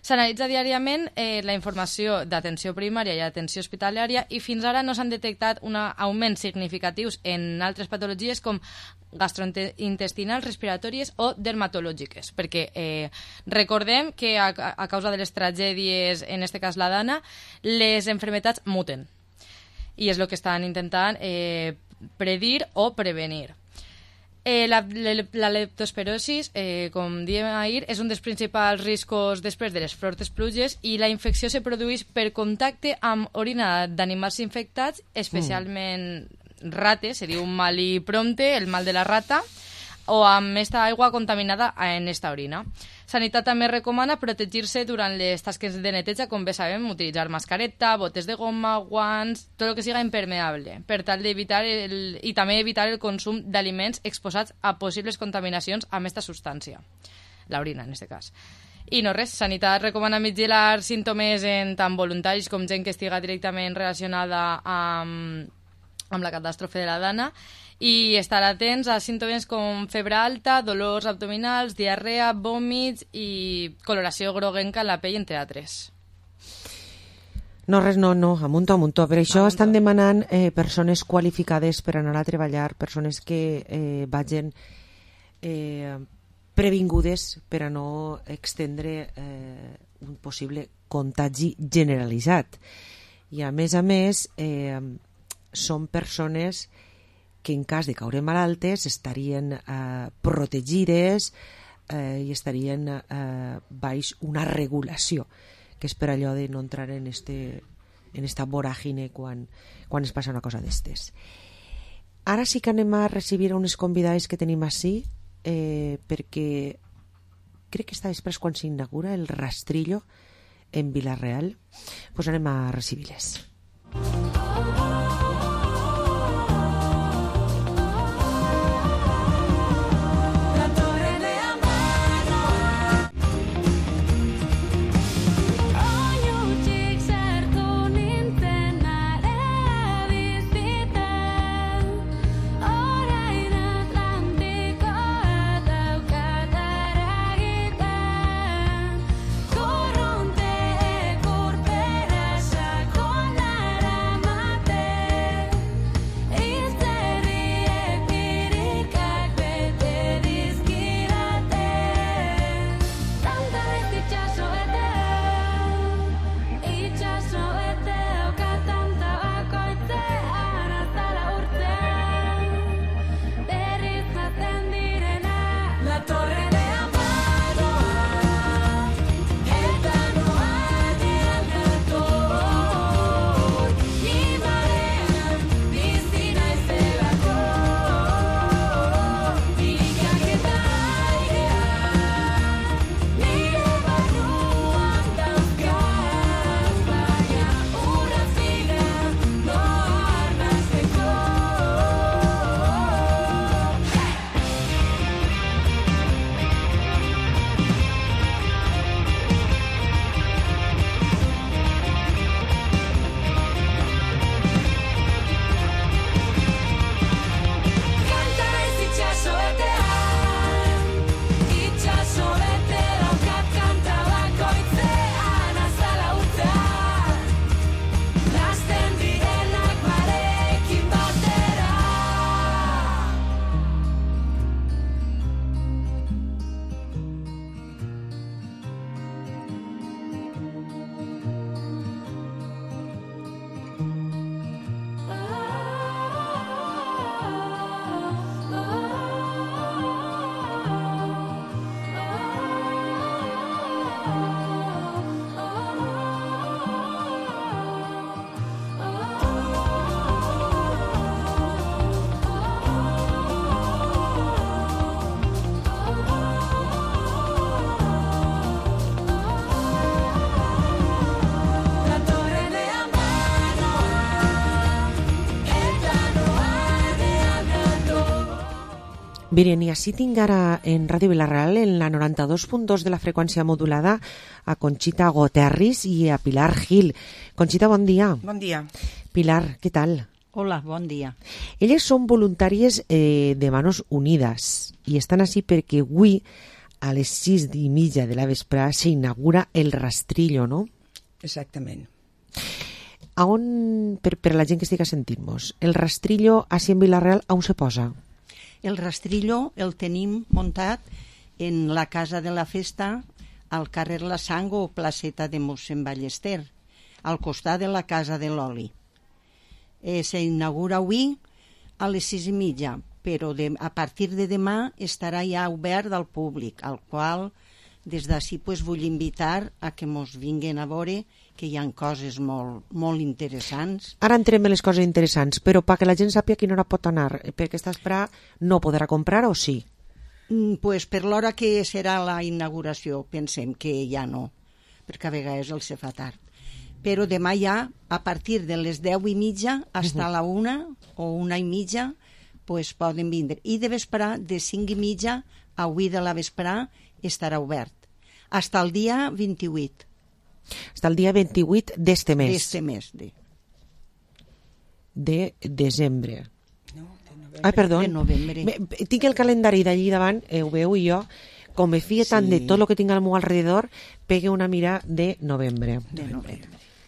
S'analitza diàriament la informació d'atenció primària i atenció hospitalària i fins ara no s'han detectat augments significatius en altres patologies com gastrointestinals, respiratòries o dermatològiques, perquè recordem que a causa de les tragèdies, en aquest cas la Dana, les malalties muten i és el que estan intentant predir o prevenir. La leptospirosi, com diem ahir, és un dels principals riscos després de les fortes pluges i la infecció se produeix per contacte amb orina d'animals infectats, especialment rates, se diu maliprompte, el mal de la rata, o amb esta aigua contaminada en esta orina. Sanitat també recomana protegir-se durant les tasques de neteja, com bé sabem, utilitzar mascareta, botes de goma, guants, tot el que siga impermeable, per tal d'evitar i també evitar el consum d'aliments exposats a possibles contaminacions amb aquesta substància, l'orina en aquest cas. I no res, Sanitat recomana vigilar símptomes en tant voluntaris com gent que estiga directament relacionada amb la catàstrofe de la Dana i estar atents a símptomes com febre alta, dolors abdominals, diarrea, vòmits i coloració groguenca en la pell, entre altres. No, res, no, amunto. Per això estan demanant persones qualificades per anar a treballar, persones que vagin previngudes per a no extendre un possible contagi generalitzat. I a més, són persones que en cas de caure malaltes estarien protegides i estarien baix una regulació, que és per allò de no entrar en esta voràgine quan es passa una cosa d'estes. Ara sí que anem a recibir unes convidades que tenim ací, perquè crec que està després quan s'inaugura el rastrillo en Vila-real. Pues anem a recibir-les. Miren, i així tinc ara en Ràdio Vila-real, en la 92.2 de la freqüència modulada, a Conxita Goterris i a Pilar Gil. Conxita, bon dia. Bon dia. Pilar, què tal? Hola, bon dia. Elles són voluntàries de Manos Unides i estan així perquè avui a les 6:30 de la vesprada s'inaugura el rastrillo, no? Exactament. A on, per a la gent que estigui sentint-nos, el rastrillo així en Vila-real, on se posa? El rastrillo el tenim muntat en la Casa de la Festa, al carrer La Sang o placeta de mossèn Ballester, al costat de la Casa de l'Oli. S'inaugura avui a les 6:30, però a partir de demà estarà ja obert al públic, al qual des d'ací vull invitar a que mos vinguin a veure que hi ha coses molt interessants. Ara entrem en les coses interessants, però perquè la gent sàpiga a quina hora pot anar, perquè aquesta vesprada no podrà comprar o sí? Pues per l'hora que serà la inauguració pensem que ja no, perquè a vegades el se fa tard. Però demà ja, a partir de les 10:30 fins a la 1 o 1:30, pues poden vindre. I de vesprà, de 5:30 a 8 de la vesprà, estarà obert. Fins al dia 28. Fins al dia 28 d'este mes. D'este mes, de desembre. Ai, perdó. De novembre. Tinc el calendari d'allí davant, ho veu, i jo, com me fie tant de tot el que tinc al meu alrededor, pegue una mira de novembre. De novembre.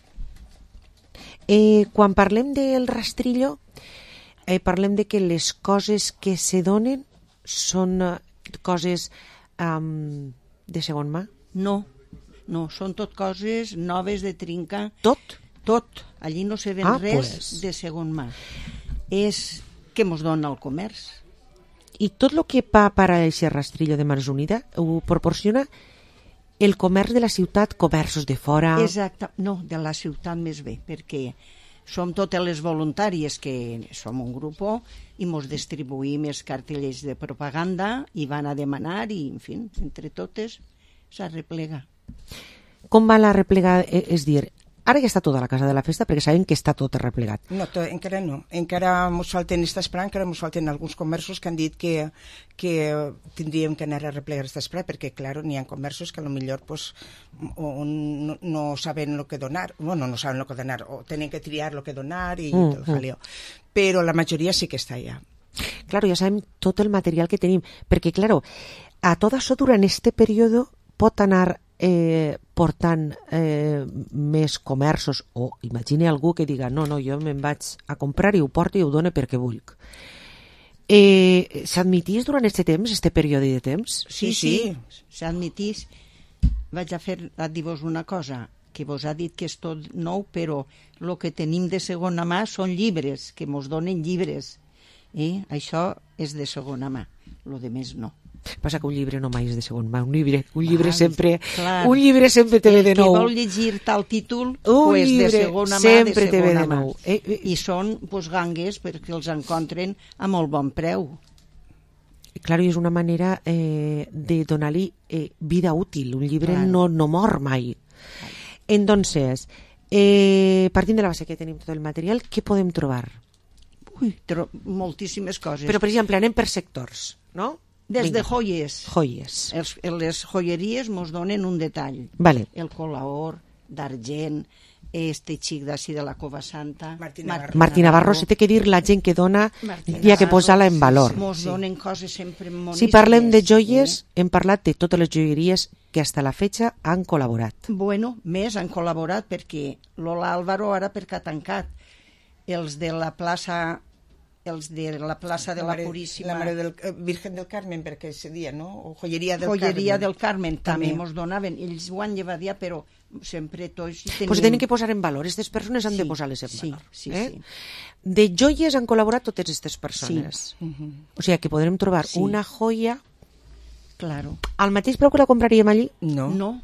Quan parlem del rastrillo, parlem de que les coses que se donen són coses de segon mà? No, són tot coses noves de trinca. Tot? Tot. Allí no se ven res de segon mà. És que mos dona el comerç. I tot el que va per a aquest rastrillo de Mans Unides ho proporciona el comerç de la ciutat, comerços de fora? Exacte, no, de la ciutat més bé, perquè som totes les voluntàries que som un grup i mos distribuïm els cartellers de propaganda i van a demanar i, en fi, entre totes s'arreplega. Com va la replegada? És dir, ara ja està tota la Casa de la Festa, perquè sabem que està tot arreplegat. No, encara no. Encara ens falten, encara ens falten alguns comerços que han dit que tindríem que anar a replegar esta esperada, perquè, clar, n'hi ha comerços que potser pues, no saben el que donar, bueno, no saben el que donar, o tenen que triar el que donar i tot el jaleo. Però la majoria sí que està allà. Claro, ja sabem tot el material que tenim, perquè, claro, a tot això durant este període pot anar portant més comerços, o imagine algú que diga no, jo me'n vaig a comprar i ho porto i ho dono perquè vull. S'admitís durant este temps, este període de temps? Sí, s'admitís. Vaig a dir-vos una cosa, que vos ha dit que és tot nou, però el que tenim de segona mà són llibres, que mos donen llibres. Això és de segona mà, el de més no. Passa que un llibre no mai és de segon mà, un llibre sempre te ve de nou. El que vol llegir tal títol, pues de segona mà, de segona mà. I són gangues perquè els encontren a molt bon preu. Claro, i és una manera de donar-li vida útil. Un llibre no mor mai. Entonces, partint de la base que tenim tot el material, què podem trobar? Moltíssimes coses. Però, per exemple, anem per sectors, no? Des de joies. Les joieries mos donen un detall. Vale. El colaor d'argent, este xic d'ací de la Cova Santa. Martí Navarro, se té que dir la gent que dona, hi ha que posar-la en valor. Mos donen coses sempre moníssimes. Si parlem de joies, hem parlat de totes les joieries que hasta la fecha han col·laborat. Bueno, més han col·laborat perquè Lola Álvaro ara perquè ha tancat. Els de la plaça de la Puríssima, la Mare del Virgen del Carmen, perquè se dia, no? O Joieria del Carmen també mos donaven. Ells ho han llevat ja, però sempre tots tenim... Pues tenen que posar en valor. Aquestes persones han de posar-les en valor. Sí. De joies han col·laborat totes aquestes persones. O sigui que podrem trobar una joia... Claro. Al mateix preu que la compraríem allí? No.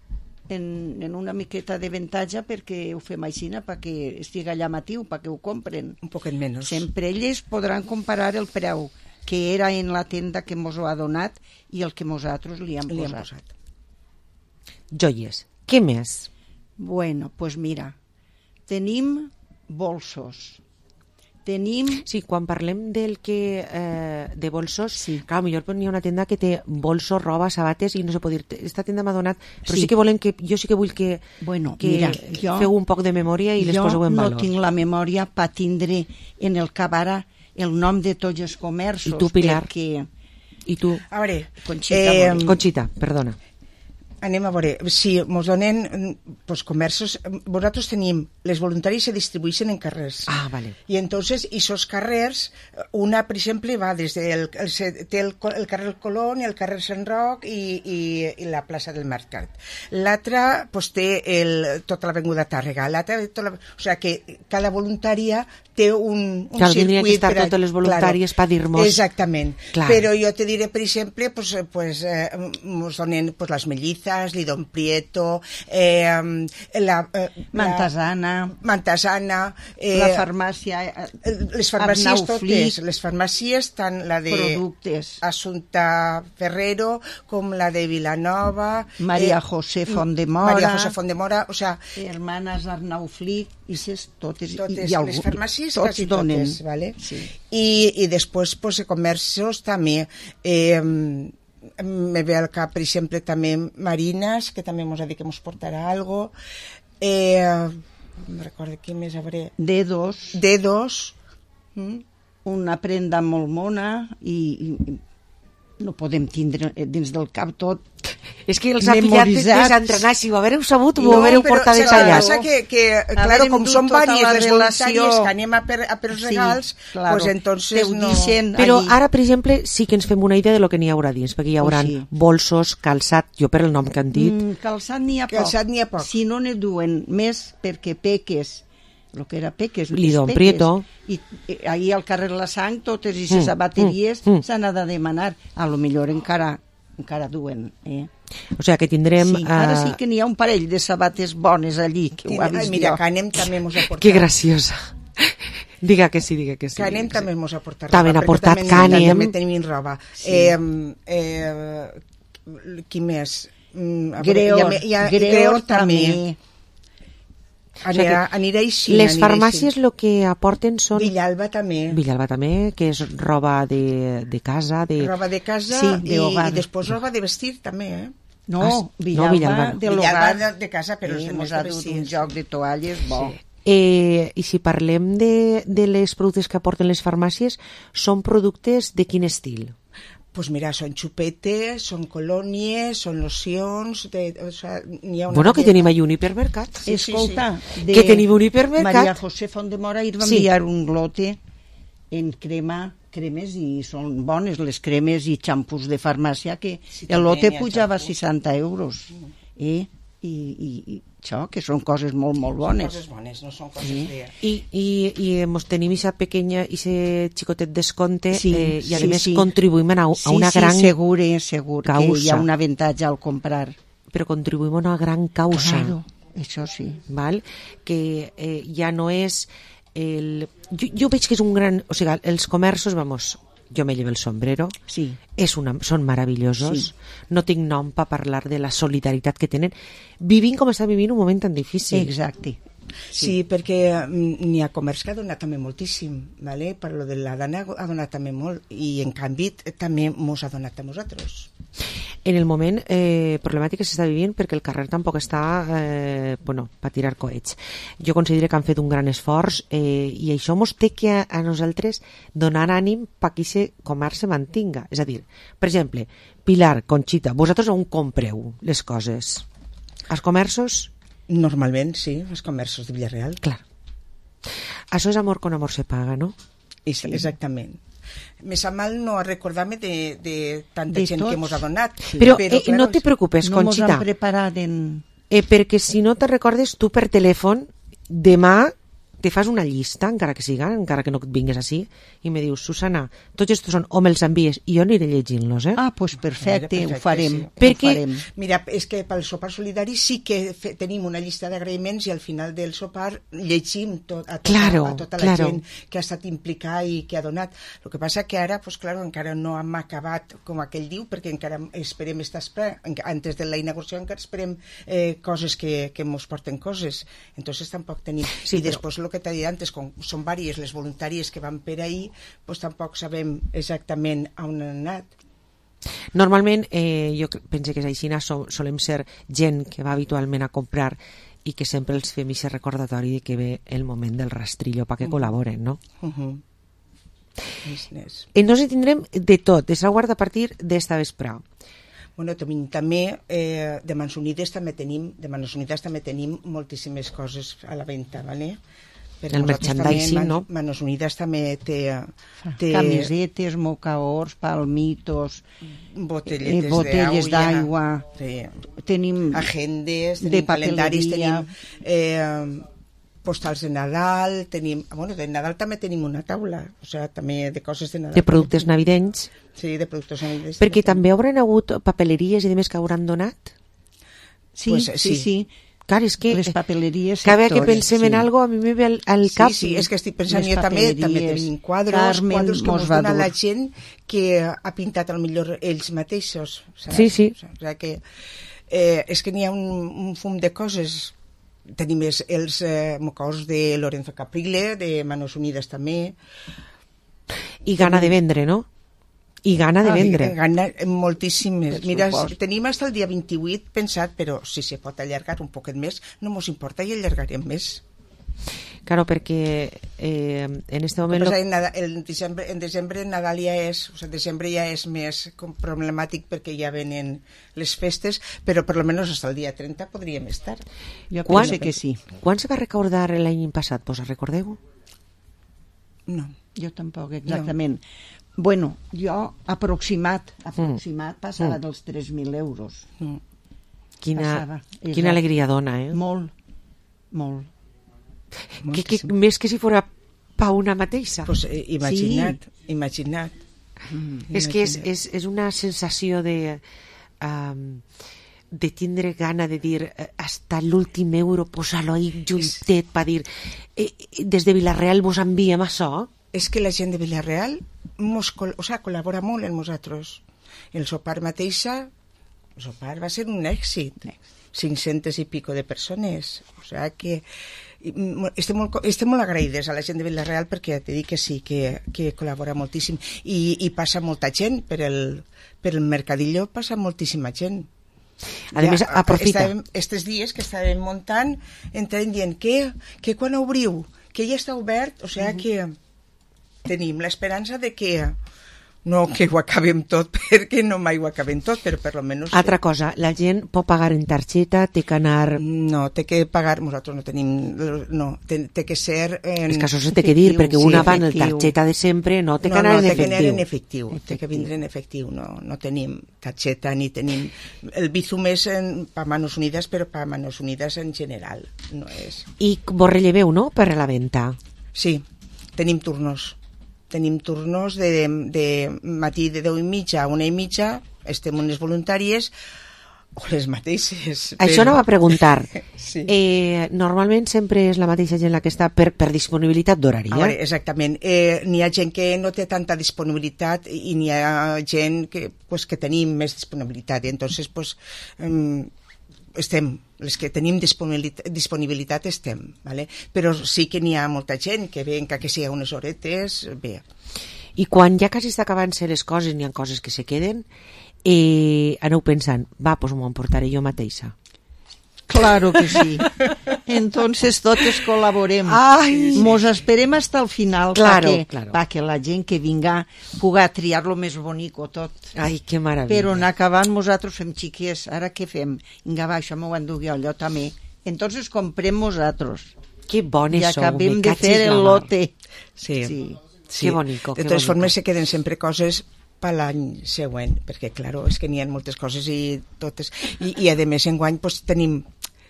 En una miqueta d'avantatge perquè ho fem així perquè estigui llamatiu, perquè ho compren. Un poquet menys. Sempre ells podran comparar el preu que era en la tenda que mos ho ha donat i el que nosaltres li hem posat. Joies. Què més? Bueno, pues mira, tenim bolsos. Sí, quan parlem del que de bolsos, clar, millor n'hi ha una tenda que té bolsos, roba, sabates i no se pot dir, esta tenda m'ha donat, però sí que volem que, jo sí que vull que feu un poc de memòria i les poseu en valor. Jo no tinc la memòria per tindre en el cap ara el nom de tots els comerços. I tu, Pilar? I tu? A veure... Conxita, perdona. Anem a veure, si ens donen comerços, vosaltres tenim, les voluntaris se distribueixen en carrers. Ah, vale. I entonces, esos carrers, una, per exemple, va des del el carrer Colón, el carrer Sant Roc i la plaça del Mercat. L'altra, pues, té tota l'avinguda Tàrrega. L'altra, o sigui que cada voluntària té un circuit. Tindria que estar totes les voluntàries per dir-nos... Exactament. Però jo te diré, per exemple, ens donen les mellizas, Lidón Prieto, Mantasana, la farmàcia, les farmàcies totes, les farmàcies, tant la de productes. Assumpta Ferrero com la de Vilanova, Maria José Fondemora, o sea, Hermanas Arnau Flic, totes les farmàcies quasi totes, ¿vale? Sí. I després, pues, comerços també, me ve al cap, per exemple, també Marinas, que també ens ha dit que ens portarà algo. No recordo qui més hauré. Dedos. Una prenda molt mona i no podem tindre dins del cap tot. És que els ha pillat desentranar. Si ho haureu sabut, ho haureu portat detallat. Passa que claro, com són vàries les voluntàries que anem a per els regals, pues entonces no... Però ara, per exemple, sí que ens fem una idea de lo que n'hi haurà dins, perquè hi haurà bolsos, calçat, jo per el nom que han dit. Calçat n'hi ha poc. Si no ne duen més, perquè Peques, el que era Peques, Lidón Prieto, i ahir al carrer La Sang totes aquestes sabateries s'han de demanar, a lo millor encara duen, O sigui que tindrem... Sí, ara sí que n'hi ha un parell de sabates bones allí, que ho ha vist mira, jo. Canem també mos ha portat. Que graciosa. Diga que sí. Canem també mos ha portat roba. També ha portat Canem. També tenim roba. Qui més? Greor també. Aniré així. Les farmàcies el que aporten són... Villalba també, que és roba de casa. Roba de casa i després roba de vestir també, No, Villalba de casa, però ens ha dut un joc de toalles bo. I si parlem de les productes que aporten les farmàcies, són productes de quin estil? Pues mira, són xupetes, són colònies, són locions... Bueno, que tenim ahí un hipermercat. Escolta, que tenim un hipermercat. Maria José Fondemora va enviar un lote en cremes i són bones les cremes i xampús de farmàcia, que el lote pujava 60 euros. I això, que són coses molt, molt bones. Són coses bones, no són coses fees. I mos tenim aquesta pequeña, aquest xicotet descompte, i a més contribuïm a una gran segur que hi ha un avantatge al comprar. Però contribuïm a una gran causa. Claro, això sí. Val? Que ja no és... Jo veig que és un gran... O sigui, els comerços, jo me llevo el sombrero, són meravellosos, no tinc nom per parlar de la solidaritat que tenen, vivint com està vivint un moment tan difícil. Exacte. Sí, perquè n'hi ha comerç que ha donat també moltíssim, ¿vale? Per lo de la dana ha donat també molt, i en canvi també mos ha donat a nosaltres. En el moment problemàtic que s'està vivint, perquè el carrer tampoc està per tirar coets. Jo considero que han fet un gran esforç i això mos té que a nosaltres donar ànim perquè aquest comerç se mantinga. És a dir, per exemple, Pilar, Conxita, vosaltres on compreu les coses? Els comerços? Normalment, sí, els comerços de Villarreal. Clar. Això és amor con amor se paga, no? Exactament. Me sap mal no recordar-me de tanta gent que mos ha donat. Però no te preocupes, no Conxita. No mos han preparat perquè si no te recordes, tu per telèfon, demà te fas una llista, encara que no et vingues així, i me dius, Susana, tots estos són, o me'ls envies, i jo aniré llegint-los, Ah, doncs perfecte, ho farem. Perquè, mira, és que pel sopar solidari sí que tenim una llista d'agraïments i al final del sopar llegim a tota la gent que ha estat implicada i que ha donat. El que passa que ara, pues, claro, encara no hem acabat, com aquell diu, perquè encara esperem antes de la inauguració encara esperem coses que ens porten coses. Entonces tampoc tenim... I després el que t'ha dit antes, com són vàries les voluntàries que van per ahir, doncs tampoc sabem exactament on han anat. Normalment, jo penso que és així, solem ser gent que va habitualment a comprar i que sempre els fem aquest recordatori de que ve el moment del rastrillo perquè col·laboren, no? Entonces tindrem de tot, de salvaguarda a partir d'esta vesprà. Bueno, també de Mans Unides també tenim moltíssimes coses a la venda, ¿vale? El merchandising, no? Manos Unides també té camisetes, mocaors, palmitos, botelles d'aigua, tenim agendes, tenim calendaris, tenim postals de Nadal, de Nadal també tenim una taula, o sigui, també de coses de Nadal. De productes navidenys. Sí, de productes navidenys. Perquè també hauran hagut papeleries i demés que hauran donat? Sí. Clar, és que les papeleries cada vegada que pensem en algo a mi me ve al cap. Sí, és que estic pensant, jo també tenim quadros que ens dona la gent que ha pintat al millor ells mateixos. Sí. O sigui que és que n'hi ha un fum de coses. Tenim els mocaors de Lorenzo Caprile, de Manos Unides també. I gana de vendre, no? I gana de vendre. Gana moltíssimes. Mira, tenim fins el dia 28 pensat, però si se pot allargar un poquet més, no mos importa i allargarem més. Claro, perquè en este moment... En desembre Nadal ja és, o sigui, desembre ja és més problemàtic perquè ja venen les festes, però per almenys fins al dia 30 podríem estar. Jo penso que sí. Quan se va recaudar l'any passat? Vos recordeu? No. Jo tampoc, exactament. Bueno, jo aproximat passava dels 3.000 euros. Quina alegria dona, eh? Molt. Més que si fora pa una mateixa. Pues imagina't. És que és una sensació de tindre gana de dir hasta l'últim euro posar-lo ahí juntet per dir des de Vilareal vos enviem això. És que la gent de Vilareal col·labora molt amb nosaltres. El sopar mateixa, el sopar va ser un èxit. 500 i pico de persones. O sigui que estem molt agraïdes a la gent de Vilareal perquè te dic que sí, que col·labora moltíssim. I passa molta gent per el mercadillo, passa moltíssima gent. A més, aprofita. Estos dies que estàvem muntant, entrem dient que quan obriu, que ja està obert, o sigui que tenim l'esperança de que no que ho acabem tot, perquè no mai ho acabem tot, però per almenys... Altra cosa, la gent pot pagar en targeta, té que anar... No, té que pagar, nosaltres no tenim... No, té que ser... És que això se té que dir, perquè una va en el targeta de sempre, no té que anar en efectiu. No, té que anar en efectiu, té que vindre en efectiu, no tenim targeta ni tenim... El Bizum és per Manos Unides, però per Manos Unides en general, no és... I vos relleveu, no?, per a la venda. Sí, tenim turnos. Tenim turnos de matí de 10:30 a 1:30, estem unes voluntàries o les mateixes. Això no va preguntar. Sí. Normalment sempre és la mateixa gent la que està per disponibilitat d'horari. Exactament. N'hi ha gent que no té tanta disponibilitat i n'hi ha gent que tenim més disponibilitat. I entonces, estem, les que tenim disponibilitat estem, ¿vale? Però sí que n'hi ha molta gent que ve que sigui unes horetes, bé. I quan ja quasi està acabant-se les coses, n'hi ha coses que se queden, aneu pensant, doncs m'ho emportaré jo mateixa. Claro que sí. Entonces totes col·laborem. Mos esperem hasta el final perquè la gent que vinga puga triar lo més bonic o tot. Ai, que meravella. Però en acabant nosaltres fem xiquers. Ara què fem? Vinga, va, això m'ho endugui allò també. Entonces comprem nosaltres. Que bones sou. I acabem de fer el lote. Sí. Que bonico. De totes formes se queden sempre coses per l'any següent, perquè, clar, és que n'hi ha moltes coses i totes. I a més, enguany tenim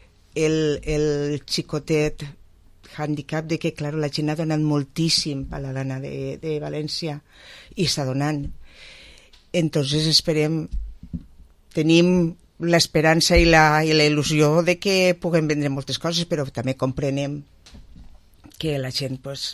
el xicotet handicap de que, clar, la gent ha donat moltíssim a la dana de València i està donant. Entonces esperem, tenim l'esperança i la il·lusió de que puguem vendre moltes coses, però també comprenem que la gent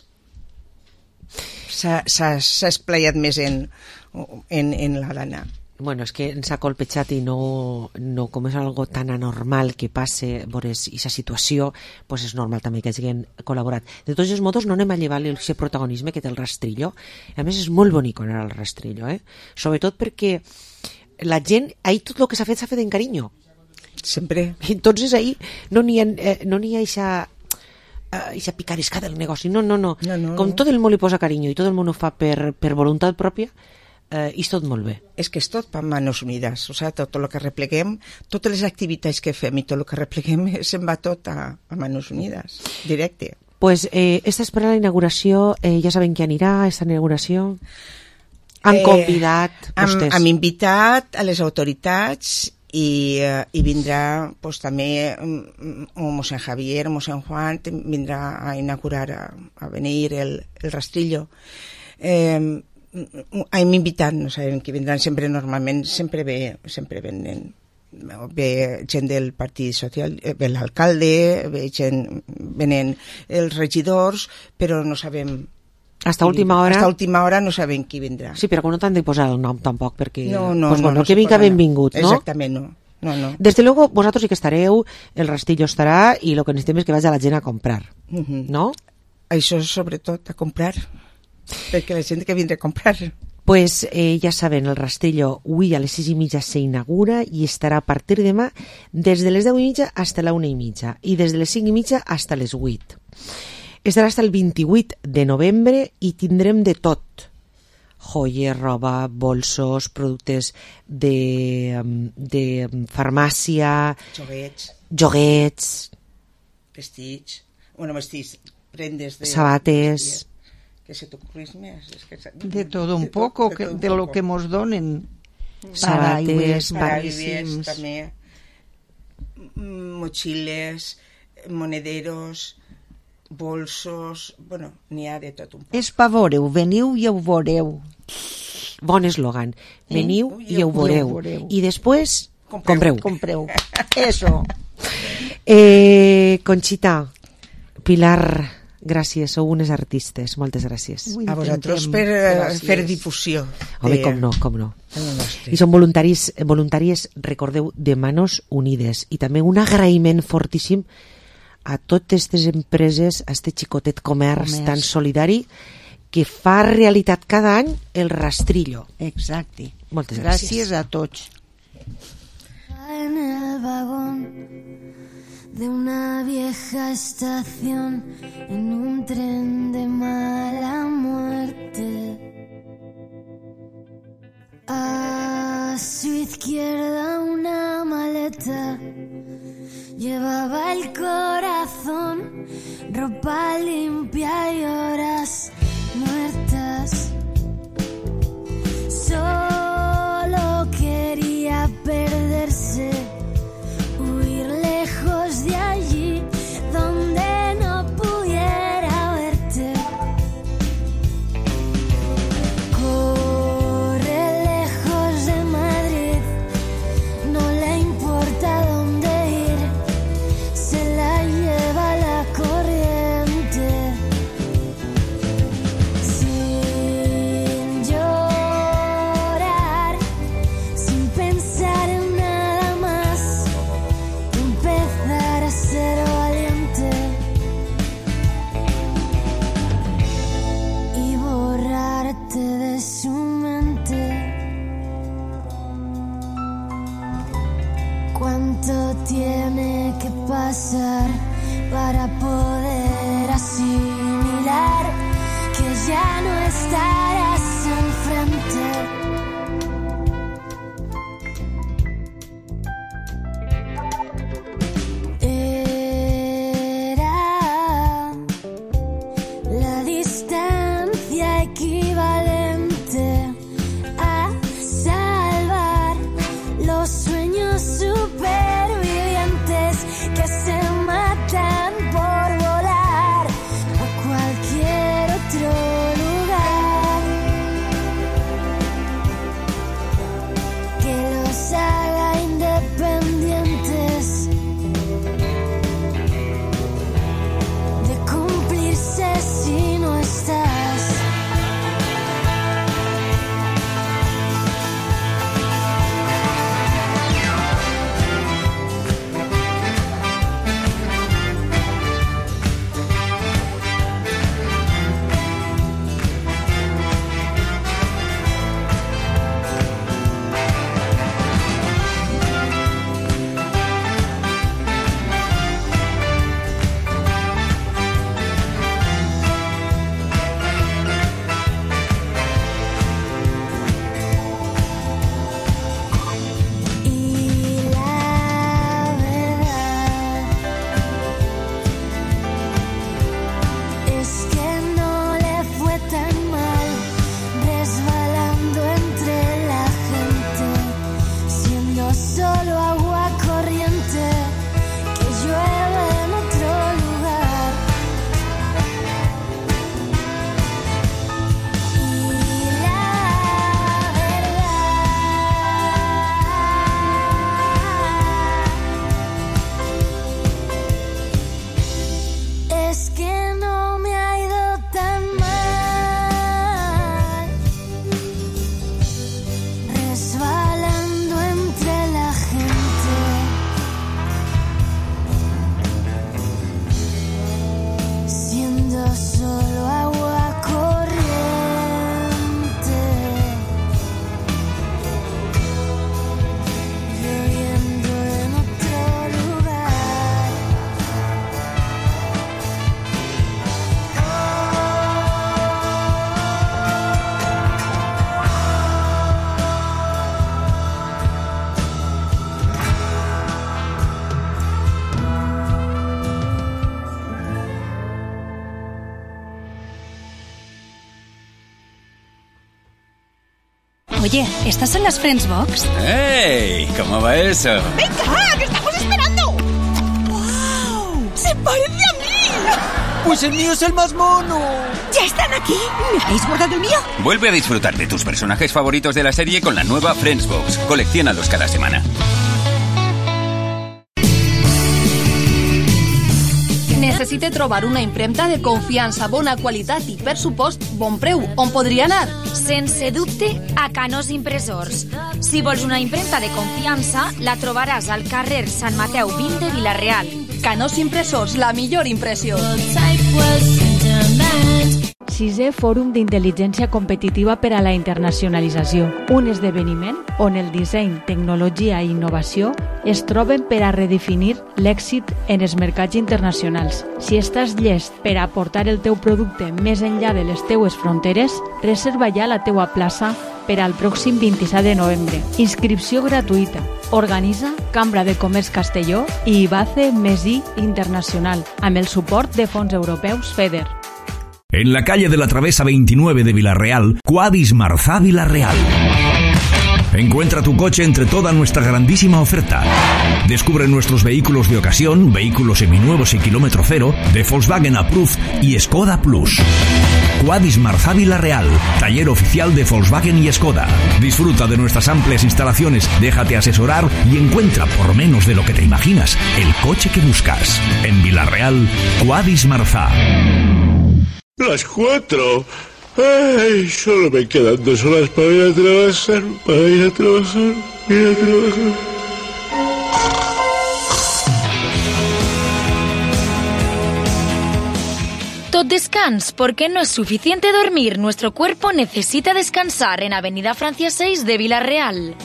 s'ha esplaiat més en la dana. Bueno, és que ens ha colpejat i no com és algo tan anormal que passe veures aquesta situació, doncs és normal també que hagin col·laborat. De tots els modos, no anem a llevar aquest protagonisme que té el rastrillo. A més, és molt bonic anar al rastrillo, sobretot perquè la gent, ahir tot el que s'ha fet en carinyo. Sempre. Entonces ahir no n'hi ha eixa eixa picaresca del negoci. No. Com tot el món li posa carinyo i tot el món ho fa per voluntat pròpia, és tot molt bé. És que és tot per Manos Unides, o sigui, tot el que repleguem, totes les activitats que fem i tot el que repleguem se'n va tot a Manos Unides, directe. Pues esta és per a la inauguració, ja saben qui anirà a aquesta inauguració? Han convidat vostès? Hem invitat a les autoritats i vindrà pues, també mossèn Javier, mossèn Juan, vindrà a inaugurar, a venir el rastrillo. Hem invitat, no sabem qui vindran, normalment sempre venen gent del Partit Social, ve l'alcalde, venen els regidors, però no sabem. Hasta última hora no sabem qui vindrà. Sí, però no t'han de posar el nom tampoc, perquè no, que vinga benvingut, no? Exactament, no. Des de luego, vosaltres sí que estareu, el rastrillo estarà, i el que necessitem és que vagi la gent a comprar, no? Això és sobretot a comprar, perquè la gent que vindrà a comprar. Pues ja saben, el rastrillo avui a les 6:30 s'inaugura i estarà a partir de demà des de les 10:30 fins a la 1:30 i des de les 5:30 fins a les 8. Estarà fins al 28 de novembre i tindrem de tot. Joies, roba, bolsos, productes de farmàcia, joguets, vestits, prendes de sabates. ¿Qué se te ocurrís más? De todo un poco, de lo que nos donen. Sabates, paraguas, también, mochiles, monederos, bolsos, bueno, n'hi ha de tot un poc. És pa veureu, veniu i ho veureu. Bon eslògan, veniu i ho veureu. I després, compreu. Eso. Conxita, Pilar, gràcies, sou unes artistes, moltes gràcies. A vosaltres per fer difusió. Home, com no. I són voluntàries, recordeu, de Manos Unides. I també un agraïment fortíssim a totes aquestes empreses, a este xicotet comerç tan solidari que fa realitat cada any el rastrillo. Exacte. Moltes gràcies. Gràcies a tots. En el vagón de una vieja estación, en un tren de mala muerte. A su izquierda una maleta llevaba el corazón, ropa limpia y horas muertas. Solo quería perderse, huir lejos de allí donde no pudiera verte. Corre lejos de Madrid, no le importa dónde ir, se la lleva la corriente. Sin llorar, sin pensar en nada más, empezar a ser valiente y borrarte de su mente. ¿Cuánto tiene que pasar para poder asimilar que ya no estarás enfrente? Era la distancia equivalente a salvar los sueños supervivientes que se matan por volar a cualquier otro lugar que los haga independientes de cumplirse si no estás. Oye, ¿estas son las Friends Box? ¡Ey! ¿Cómo va eso? ¡Venga, que estamos esperando! ¡Wow! ¡Se parece a mí! ¡Pues el mío es el más mono! ¡Ya están aquí! ¿Me habéis guardado el mío? Vuelve a disfrutar de tus personajes favoritos de la serie con la nueva Friends Box. Colecciónalos cada semana. Necessite trobar una impremta de confiança, bona qualitat i, per supost, bon preu. On podria anar? Sense dubte, a Canós Impressors. Si vols una impremta de confiança, la trobaràs al carrer Sant Mateu 20 de Vila-real. Canós Impressors, la millor impressió. 6è Fòrum d'Intel·ligència Competitiva per a la Internacionalització, un esdeveniment on el disseny, tecnologia i innovació es troben per a redefinir l'èxit en els mercats internacionals. Si estàs llest per a portar el teu producte més enllà de les teues fronteres, reserva ja la teua plaça per al pròxim 27 de novembre. Inscripció gratuïta. Organitza Cambra de Comerç Castelló i IBACE MESI Internacional, amb el suport de fons europeus FEDER. En la calle de la Travesa 29 de Villarreal, Quadis Marzá Villarreal. Encuentra tu coche entre toda nuestra grandísima oferta. Descubre nuestros vehículos de ocasión, vehículos seminuevos y kilómetro cero, de Volkswagen Approved y Skoda Plus. Quadis Marzá Villarreal, taller oficial de Volkswagen y Skoda. Disfruta de nuestras amplias instalaciones, déjate asesorar y encuentra, por menos de lo que te imaginas, el coche que buscas. En Villarreal, Quadis Marzá. Las 4. Ay, solo me quedan 2 horas para ir a trabajar. Tot descans, porque no es suficiente dormir. Nuestro cuerpo necesita descansar en Avenida Francia 6 de Vila-real.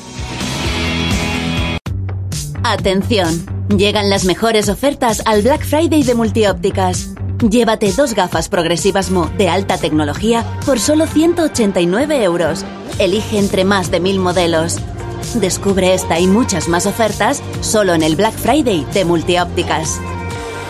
Atención, llegan las mejores ofertas al Black Friday de Multiópticas. Llévate 2 gafas progresivas Mo de alta tecnología por solo 189 euros. Elige entre más de 1000 modelos. Descubre esta y muchas más ofertas solo en el Black Friday de Multiópticas.